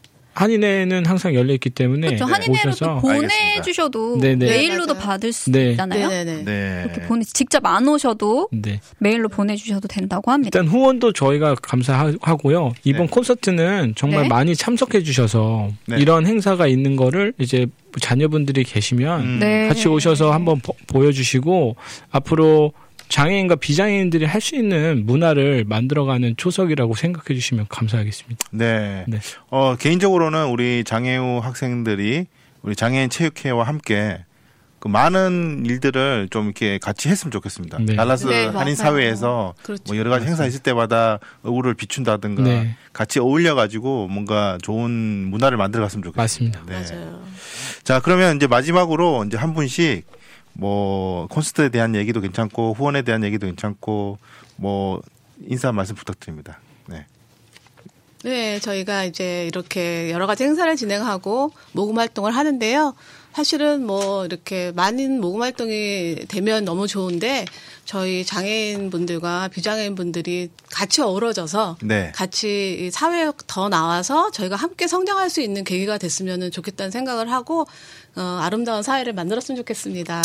한인회는 항상 열려 있기 때문에 그렇죠. 한인회로 오셔서 또 보내주셔도 네네. 메일로도 네, 맞아요. 받을 수 네. 있잖아요. 네네네. 네. 그렇게 보내 직접 안 오셔도 네. 메일로 보내주셔도 된다고 합니다. 일단 후원도 저희가 감사하고요. 이번 네. 콘서트는 정말 네. 많이 참석해 주셔서 네. 이런 행사가 있는 거를 이제 자녀분들이 계시면 음. 네. 같이 오셔서 한번 보, 보여주시고 앞으로 장애인과 비장애인들이 할 수 있는 문화를 만들어가는 초석이라고 생각해 주시면 감사하겠습니다. 네. 네. 어, 개인적으로는 우리 장애우 학생들이 우리 장애인 체육회와 함께 그 많은 일들을 좀 이렇게 같이 했으면 좋겠습니다. 네. 달라스 네, 한인 맞아요. 사회에서 그렇죠. 뭐 여러 가지 행사 있을 때마다 얼굴을 비춘다든가 네. 같이 어울려 가지고 뭔가 좋은 문화를 만들어 갔으면 좋겠습니다. 맞습니다. 네. 맞아요. 자, 그러면 이제 마지막으로 이제 한 분씩 뭐 콘서트에 대한 얘기도 괜찮고 후원에 대한 얘기도 괜찮고 뭐 인사 말씀 부탁드립니다. 네. 네, 저희가 이제 이렇게 여러 가지 행사를 진행하고 모금 활동을 하는데요. 사실은 뭐 이렇게 많은 모금 활동이 되면 너무 좋은데 저희 장애인 분들과 비장애인 분들이 같이 어우러져서 네. 같이 이 사회에 더 나와서 저희가 함께 성장할 수 있는 계기가 됐으면 좋겠다는 생각을 하고 어, 아름다운 사회를 만들었으면 좋겠습니다.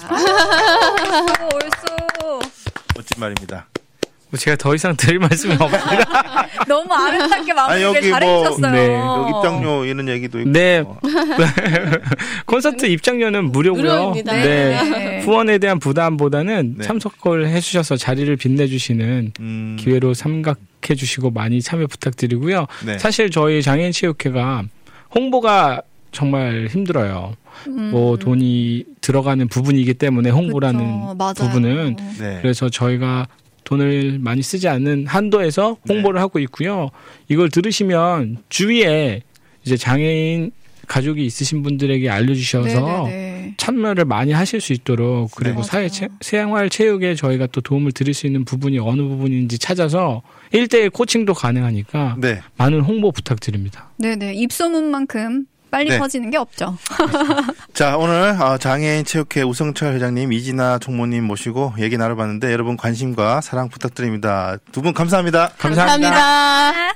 옳소. 멋진 말입니다. 뭐 제가 더 이상 드릴 말씀이 없습니다. 너무 아름답게 아니, 마무리를 여기 뭐, 잘해주셨어요. 네. 여기 입장료 이런 얘기도 있고. 네. 콘서트 입장료는 무료고요. 무료입니다. 네. 네. 후원에 대한 부담보다는 네. 참석을 해주셔서 자리를 빛내주시는 음, 기회로 생각해 주시고 많이 참여 부탁드리고요. 네. 사실 저희 장애인 체육회가 홍보가 정말 힘들어요. 음. 뭐 돈이 들어가는 부분이기 때문에 홍보라는 그쵸, 맞아요. 부분은 네. 그래서 저희가 돈을 많이 쓰지 않는 한도에서 홍보를 네. 하고 있고요. 이걸 들으시면 주위에 이제 장애인 가족이 있으신 분들에게 알려주셔서 네네네. 참여를 많이 하실 수 있도록 그리고 네, 사회 체, 생활 체육에 저희가 또 도움을 드릴 수 있는 부분이 어느 부분인지 찾아서 일 대일 코칭도 가능하니까 네. 많은 홍보 부탁드립니다. 네네. 입소문만큼 빨리 네. 퍼지는 게 없죠. 자, 오늘 장애인 체육회 우성철 회장님, 이진아 총무님 모시고 얘기 나눠봤는데 여러분 관심과 사랑 부탁드립니다. 두 분 감사합니다. 감사합니다. 감사합니다.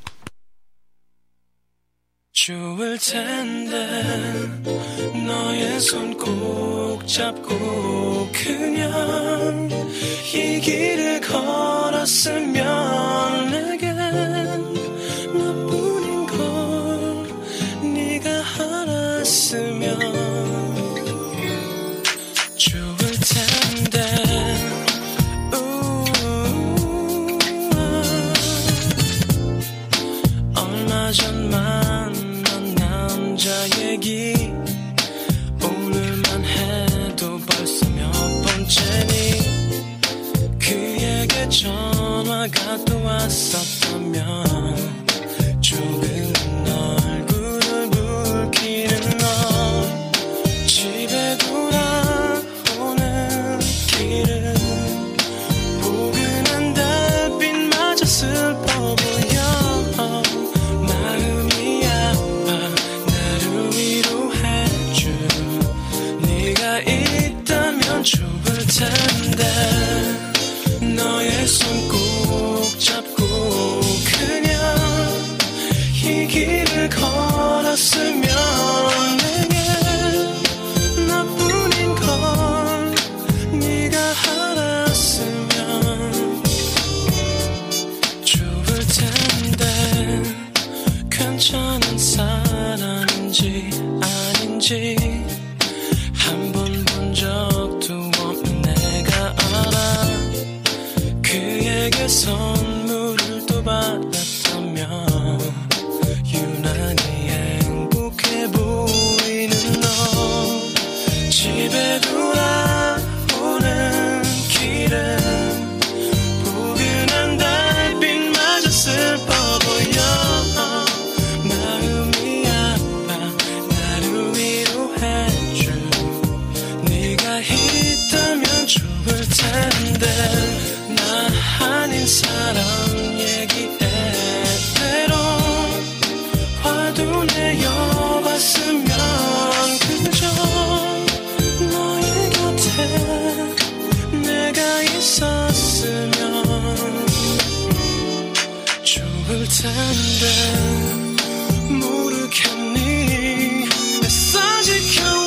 좋을 텐데 너의 손 꼭 잡고 그냥 이 길을 걸었으면 내겐 너뿐인 걸 네가 알았으면 좋을 텐데 얼마 전만 남자 얘기 오늘만 해도 벌써 몇 번째니 그에게 전화가 또 왔었다면 조금 얼굴을 붉히는 너 집에 돌아오는 길은 포근한 달빛마저 슬퍼 보여 마음이 아파 있다면 좋을 텐데 너의 손 꼭 잡고 그냥 이 길을 걸었으면 내게 나뿐인 걸 네가 알았으면 좋을 텐데 괜찮은 사람인지 아닌지 한 번 본 적도 없는 내가 알아 그에게 선물을 또 받았다면 유난히 행복해 보이는 너 집에 돌아오는 길에 포근한 달빛마저 슬퍼 보여 마음이 아파 나를 위로해줘 네가 있다면 좋을 텐데 나 아닌 사람 얘기에 때론 화도 내어봤으면 그저 너의 곁에 내가 있었으면 좋을 텐데 모르겠니 애써 지켜워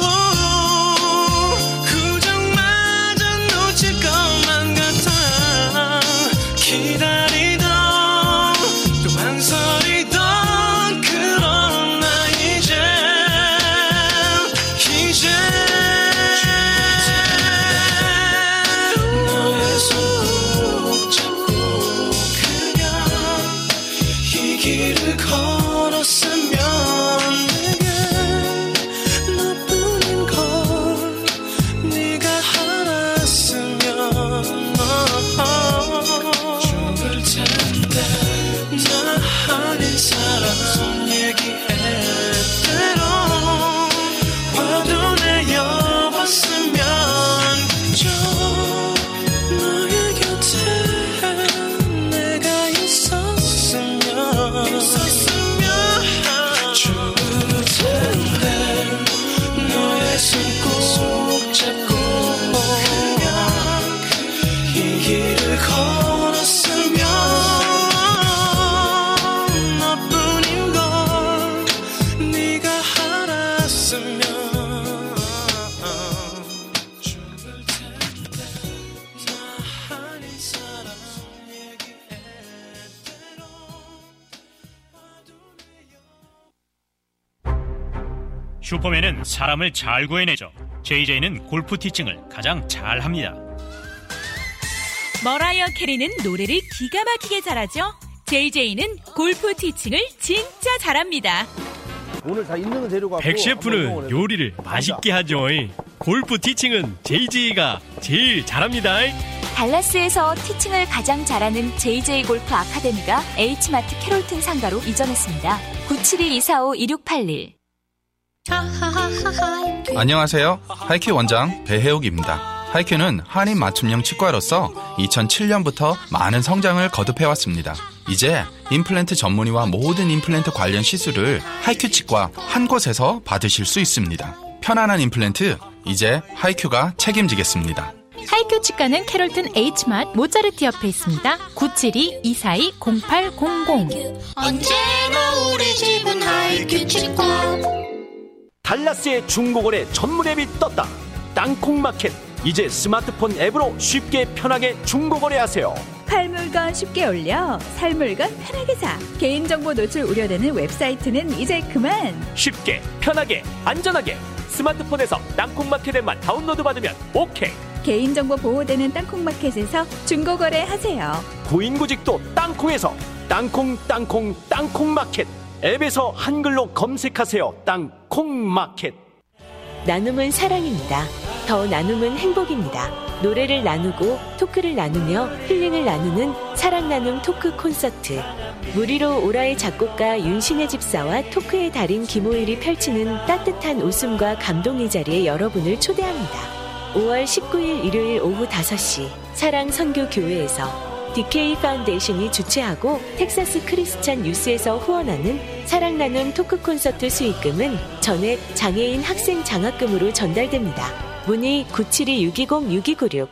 기다리던 또 망설이던 그런 나 이제 이제 너의 손 꼭 잡고 그냥 이 길을 걸었으면 내게 너뿐인 걸 네가 알았으면 나 아닌 사람 얘기해 때론 화도 내어봤으면 그저 너의 곁에 내가 있었으면 있었으면 좋을 텐데 너의 손 꼭 잡고 그냥 이 길을 걸었으면 슈퍼맨은 사람을 잘 구해내죠. 제이제이는 골프 티칭을 가장 잘합니다. 머라이어 캐리는 노래를 기가 막히게 잘하죠. 제이제이는 골프 티칭을 진짜 잘합니다. 오늘 다 있는 재료 갖고 백 셰프는 요리를 맛있게 하죠. 골프 티칭은 제이제이가 제일 잘합니다. 달라스에서 티칭을 가장 잘하는 제이제이 골프 아카데미가 H마트 캐롤튼 상가로 이전했습니다. 구칠이 이사오 이육팔일. 안녕하세요. 하이큐 원장 배혜욱입니다. 하이큐는 한인 맞춤형 치과로서 이천칠 년부터 많은 성장을 거듭해왔습니다. 이제 임플란트 전문의와 모든 임플란트 관련 시술을 하이큐 치과 한 곳에서 받으실 수 있습니다. 편안한 임플란트, 이제 하이큐가 책임지겠습니다. 하이큐 치과는 캐롤튼 H마트 모차르트 옆에 있습니다. 구칠이 이사이 공팔공공. 언제나 우리 집은 하이큐 치과. 달라스의 중고거래 전문 앱이 떴다. 땅콩마켓. 이제 스마트폰 앱으로 쉽게 편하게 중고거래하세요. 팔물건 쉽게 올려 살물건 편하게 사. 개인정보 노출 우려되는 웹사이트는 이제 그만. 쉽게 편하게 안전하게 스마트폰에서 땅콩마켓 앱만 다운로드 받으면 오케이. 개인정보 보호되는 땅콩마켓에서 중고거래하세요. 고인구직도 땅콩에서 땅콩 땅콩 땅콩마켓. 앱에서 한글로 검색하세요. 땅콩마켓. 나눔은 사랑입니다. 더 나눔은 행복입니다. 노래를 나누고 토크를 나누며 힐링을 나누는 사랑 나눔 토크 콘서트. 무리로 오라의 작곡가 윤신혜 집사와 토크의 달인 김호일이 펼치는 따뜻한 웃음과 감동의 자리에 여러분을 초대합니다. 오월 십구일 일요일 오후 다섯 시 사랑선교교회에서 디케이 파운데이션이 주최하고 텍사스 크리스찬 유스에서 후원하는 사랑 나눔 토크 콘서트 수익금은 전액 장애인 학생 장학금으로 전달됩니다. 문의 구칠이 육이공 육이구육.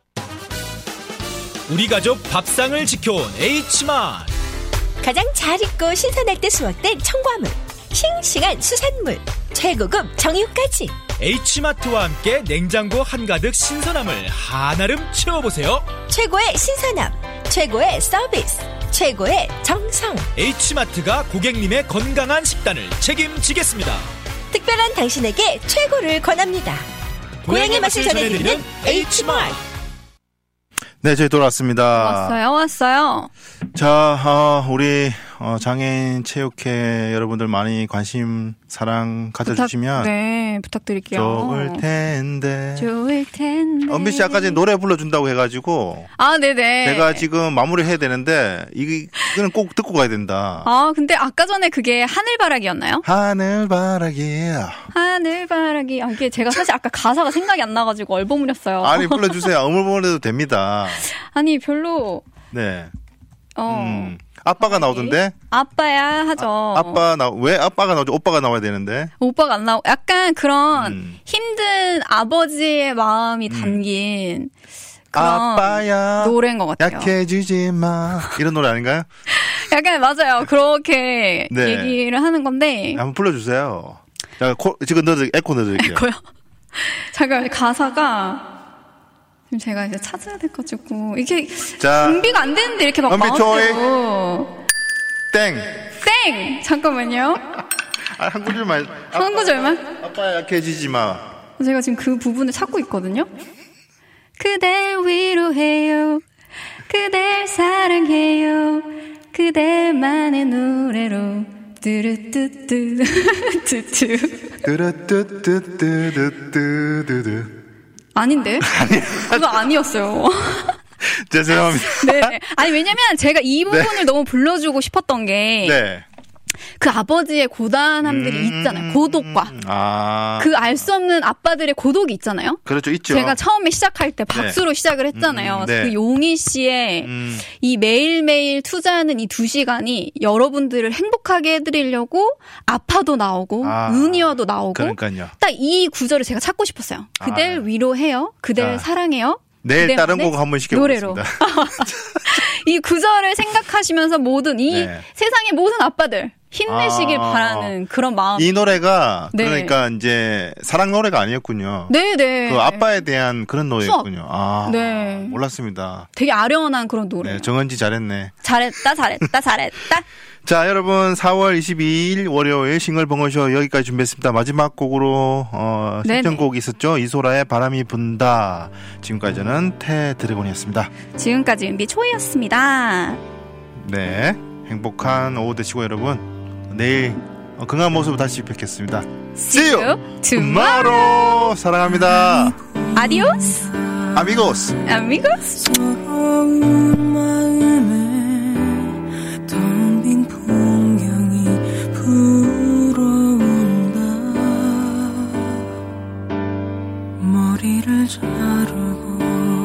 우리 가족 밥상을 지켜온 H마트. 가장 잘 익고 신선할 때 수확된 청과물, 싱싱한 수산물, 최고급 정육까지. H마트와 함께 냉장고 한가득 신선함을 한아름 채워보세요. 최고의 신선함, 최고의 서비스, 최고의 정성. H마트가 고객님의 건강한 식단을 책임지겠습니다. 특별한 당신에게 최고를 권합니다. 고향의 맛을 전해드리는 H마트. 네, 저희 돌아왔습니다. 왔어요, 왔어요. 자, 어, 우리 어, 장애인 체육회 여러분들 많이 관심, 사랑 가져주시면 부탁, 네, 부탁드릴게요. 좋을 텐데. 좋을 텐데. 은비 씨 아까 전에 노래 불러준다고 해가지고. 아, 네네. 제가 지금 마무리 해야 되는데 이거는 꼭 듣고 가야 된다. 아, 근데 아까 전에 그게 하늘바라기였나요? 하늘바라기야. 하늘바라기. 아, 이게 제가 사실 아까 가사가 생각이 안 나가지고 얼버무렸어요. 아니, 불러주세요. 어물버물해도 됩니다. 아니, 별로. 네. 어. 음. 아빠가 나오던데? 아빠야 하죠. 아, 아빠 나, 왜 아빠가 나오죠? 오빠가 나와야 되는데. 오빠가 안 나오, 약간 그런 음. 힘든 아버지의 마음이 담긴 그런 아빠야. 노래인 것 같아요. 약해지지 마. 이런 노래 아닌가요? 약간 맞아요. 그렇게 네. 얘기를 하는 건데. 한번 불러주세요. 자, 코, 지금 넣어드릴게요. 에코 넣어드릴게요. 에코요? 잠깐, 가사가. 지금 제가 이제 찾아야 될 것 같고 이게 자, 준비가 안 되는데 이렇게 막 나왔어요. 땡. 땡. 잠깐만요. 아, 한 구절만. 한 구절만. 아빠 약해지지 마. 제가 지금 그 부분을 찾고 있거든요. 그댈 위로해요. 그댈 사랑해요. 그대만의 노래로 뚜루뚜뚜 뚜뚜 뚜루뚜뚜뚜뚜뚜뚜. 아닌데? 그거 아니었어요. 죄송합니다. 네. 아니, 왜냐면 제가 이 부분을 네. 너무 불러주고 싶었던 게. 네. 그 아버지의 고단함들이 음, 있잖아요. 고독과. 아. 그 알 수 없는 아빠들의 고독이 있잖아요. 그렇죠. 있죠. 제가 처음에 시작할 때 박수로 네. 시작을 했잖아요. 음, 네. 그 용희 씨의 음. 이 매일매일 투자하는 이 두 시간이 여러분들을 행복하게 해드리려고 아파도 나오고 아. 은이어도 나오고. 그러니까요. 딱 이 구절을 제가 찾고 싶었어요. 그댈 아. 위로해요. 그댈 아. 사랑해요. 내일 다른 곡 한번 시켜보겠습니다. 노래로. 이 구절을 생각하시면서 모든 이 네. 세상의 모든 아빠들 힘내시길 아, 바라는 그런 마음. 이 노래가 네. 그러니까 이제 사랑 노래가 아니었군요. 네네. 그 아빠에 대한 그런 노래였군요. 수업. 아, 네. 몰랐습니다. 되게 아련한 그런 노래. 네, 정은지 잘했네. 잘했다, 잘했다, 잘했다. 자, 여러분 사월 이십이일 월요일 싱글벙글쇼 여기까지 준비했습니다. 마지막 곡으로 어, 신청곡이 있었죠. 이소라의 바람이 분다. 지금까지 저는 태드래곤이었습니다. 지금까지 은비 초이였습니다. 네, 행복한 오후 되시고 여러분 내일 건강한 모습으로 다시 뵙겠습니다. See you tomorrow. tomorrow. 사랑합니다. 아디오스. 아미고스. 아미고스. 서러운 마음에 텅 빈 풍경이 불어온다. 머리를 자르고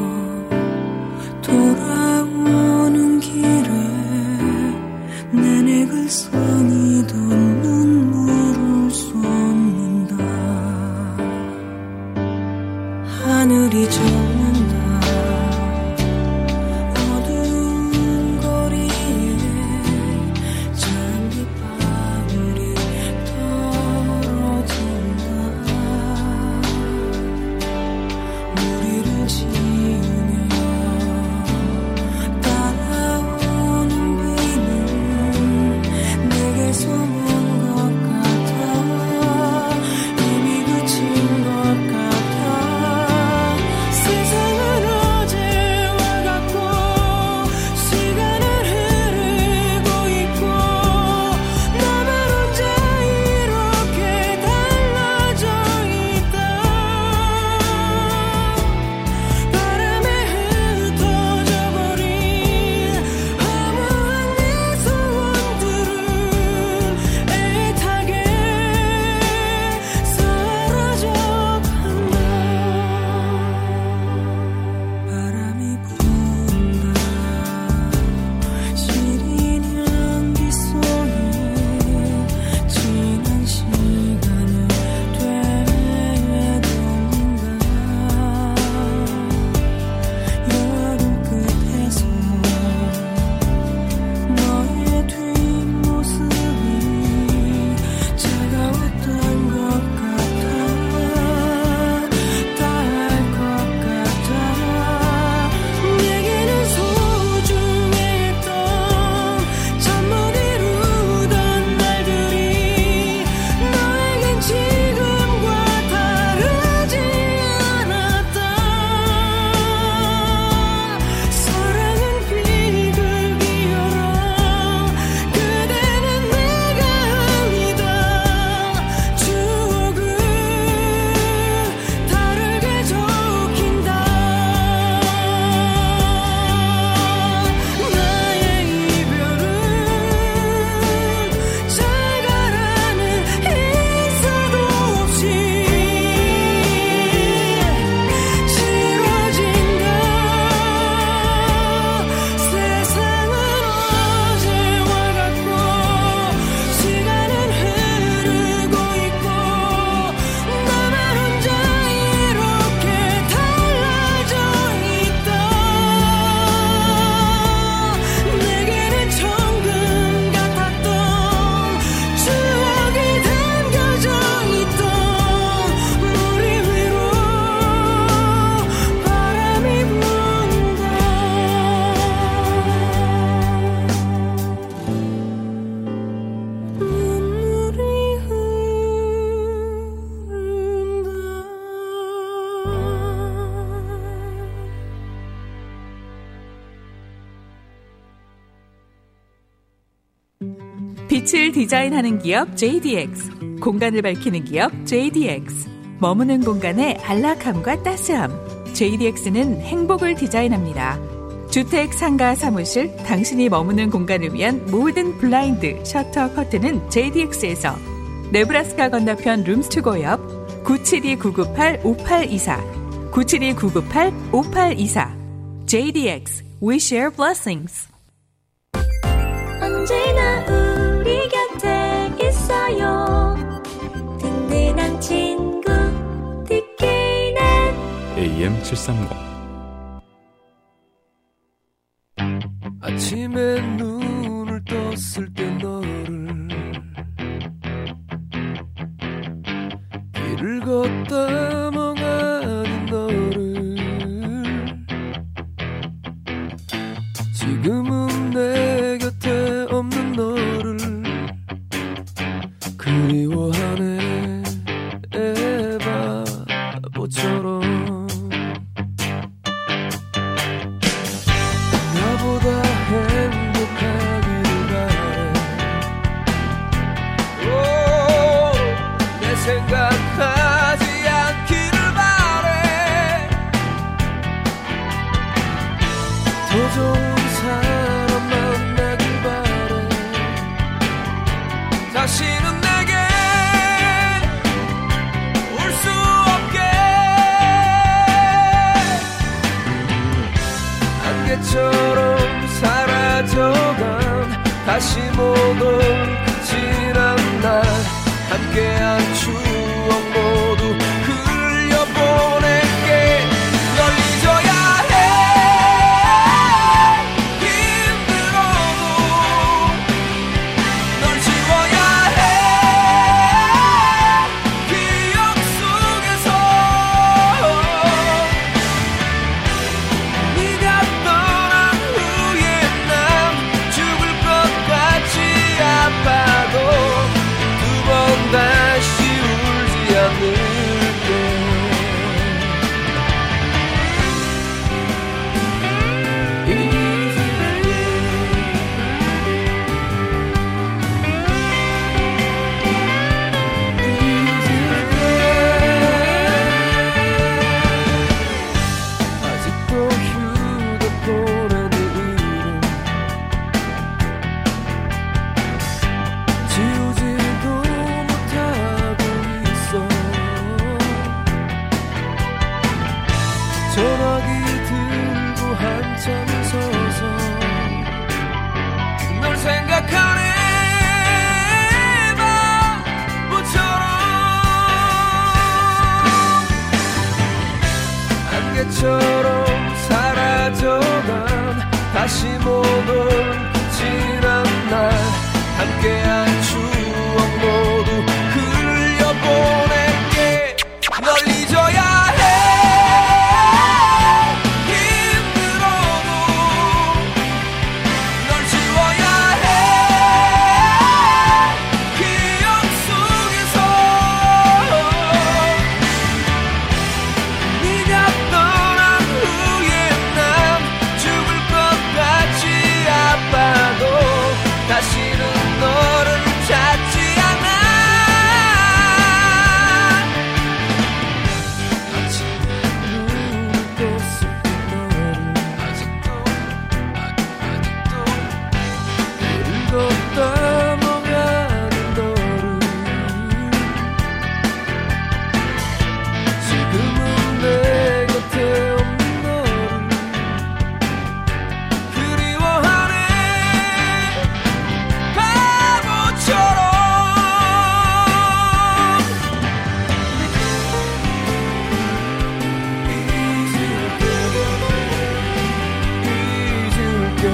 돌아오는 길에 내내 글썽이던 눈물을 쏟는다. 하늘이 젖는다. 어두운 거리에 잔디방울이 떨어진다. 우리를 지우며 따라오는 비는 내게서 먼 것 같아. 이미 그친 것 같아. 세상은 어제와 같고 시간은 흐르고 있고 나만 혼자 이렇게 달라져 있다. 바람에 흩어져 버린 허무한 내 소원들은 애타게 사라져간다. 바람이 분다. 시린 향기 속에 지난 시간을 되돌린다. 여름 끝에서 너의 뒷모습이 차가웠던 것 같아. 닿을 것 같아. 내게는 소중했던 잠 못 이루던 날들이 너에겐 지금과 다르지 않았다. 사랑은 비극이여라. 그대는 내가 아니다. 추억은 다르게 적힌다. 나의 이별은 잘 가라는 인사도 없이 싫어진다. 세상은 어제와 같고 시간은 흐르고 있고 나만 혼자 이렇게 달라져 있다. 내게는 천금 같았던 추억이 담겨져 있던 머리 위로 바람이 분다. 눈물이 빛을 디자인하는 기업 제이디엑스, 공간을 밝히는 기업 제이디엑스, 머무는 공간의 안락함과 따스함. 제이디엑스는 행복을 디자인합니다. 주택, 상가, 사무실, 당신이 머무는 공간을 위한 모든 블라인드, 셔터, 커튼은 제이디엑스에서. 네브라스카 건너편 룸스투고 옆 구칠이 구구팔 오팔이사 구칠이 구구팔 오팔이사. 제이디엑스, We share blessings. 언제나 우리 곁에 있어요. 든든한 친구 티케이넷 에이엠 칠삼공. 아침에 눈을 떴을 때 너를 길을 걷다 멍하니 너를 지금은 내 곁에 없는 너를 그리워하네 바보처럼 나보다 행복하기를 바래. 오, 내 생각하지 않기를 바래. 다시는 내게 올 수 없게 안개처럼 사라져간 다시 못 올 지난 날 함께한 추억 모두 흘려보낼게 널 잊어야 해 힘들어도 널 지워야 해 기억 속에서 네가 떠난 후에 난 죽을 것 같이 아파도 두 번 다시 울지 않을게 아직도 휴대폰에 네 이름 지우지도 못하고 있어 전화기 들고 한참 서서 널 생각하네 바보처럼 안개처럼 사라져간 다시 못 올 지난 날 함께한 추억 모두 흘려보낼게 널 잊어야 해 힘들어도 널 지워야 해 기억 속에서 네가 떠난 후에 난 죽을 것 같이 아파도 다시는 너를 찾지 않아 아침에 눈을 떴을 때 너를 아직도 아직도 너를 걷다 멍하는 너를 지금은 내 곁에 없는 너를 그리워하네 바보처럼 잊을게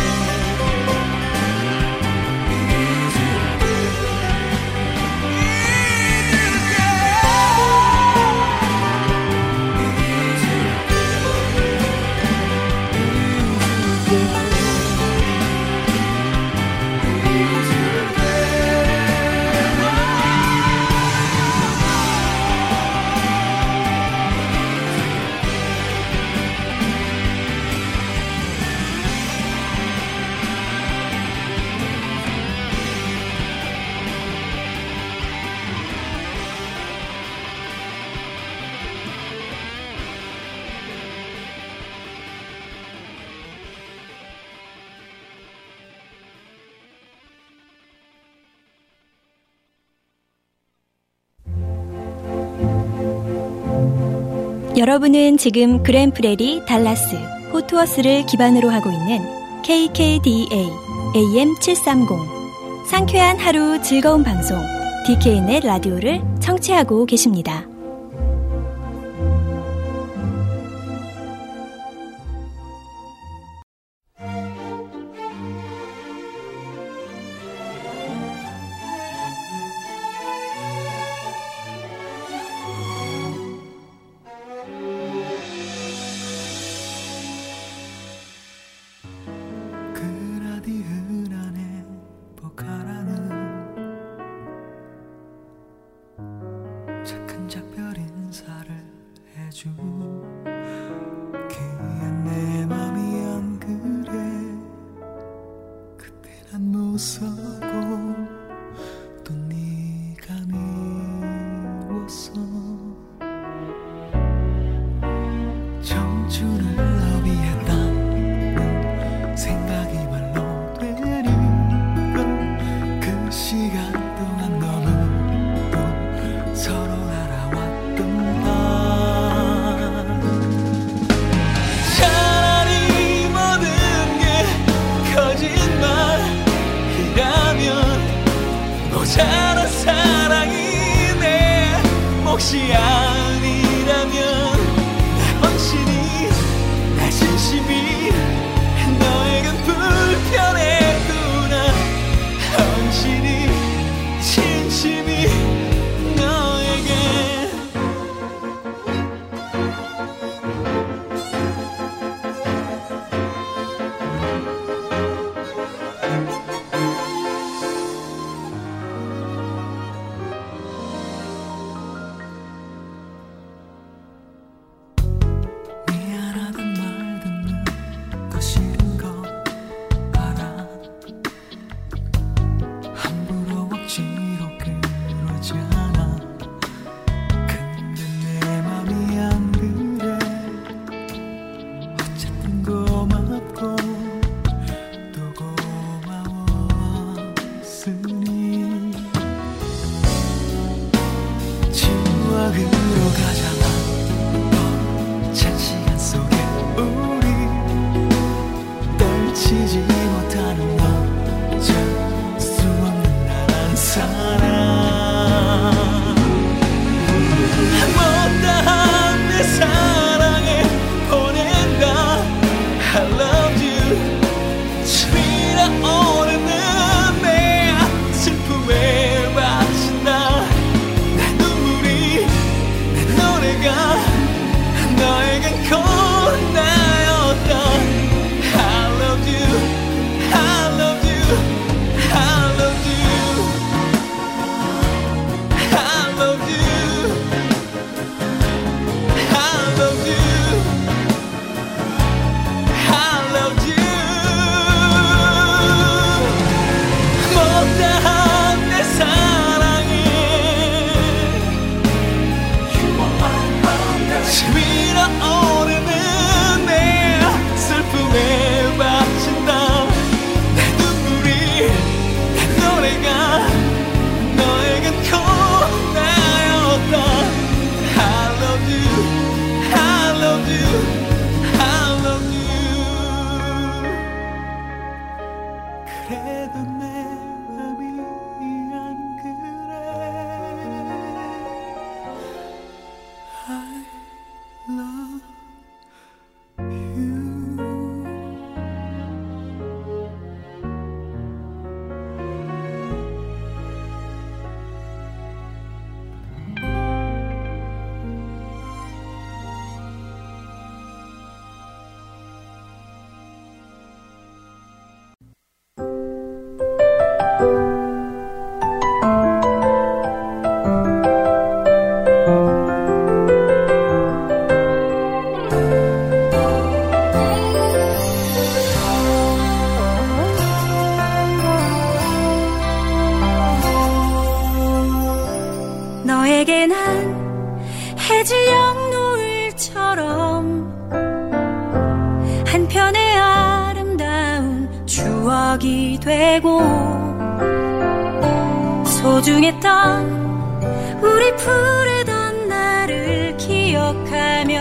여러분은 지금 그랜프레리 달라스 호트워스를 기반으로 하고 있는 케이케이디에이 에이엠 칠백삼십 상쾌한 하루 즐거운 방송 디케이넷 라디오를 청취하고 계십니다. 시간도 다른 사랑이 내 몫이 아니라면 나 헌신이 나 진심이 너에겐 불편했구나. 헌신이 진심이 너에게 너에게 난 해질녘 노을처럼 한편의 아름다운 추억이 되고 소중했던 우리 푸르던 날을 기억하며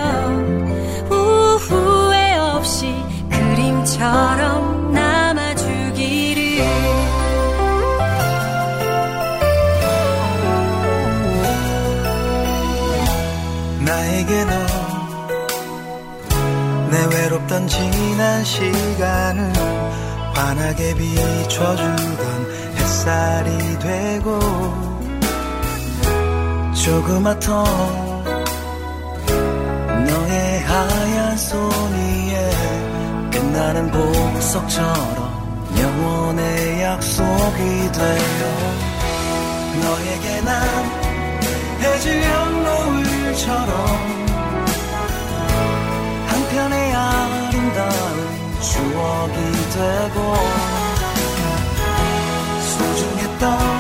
후회 없이 그림처럼 남아주기를. 나에게 너 내 외롭던 지난 시간을 환하게 비춰주던 햇살이 되고 조그맣던 너의 하얀 손 위에 빛나는 보석처럼 영원의 약속이 되어 너에게 난 해질녘 노을처럼 한편의 아름다운 추억이 되고 소중했던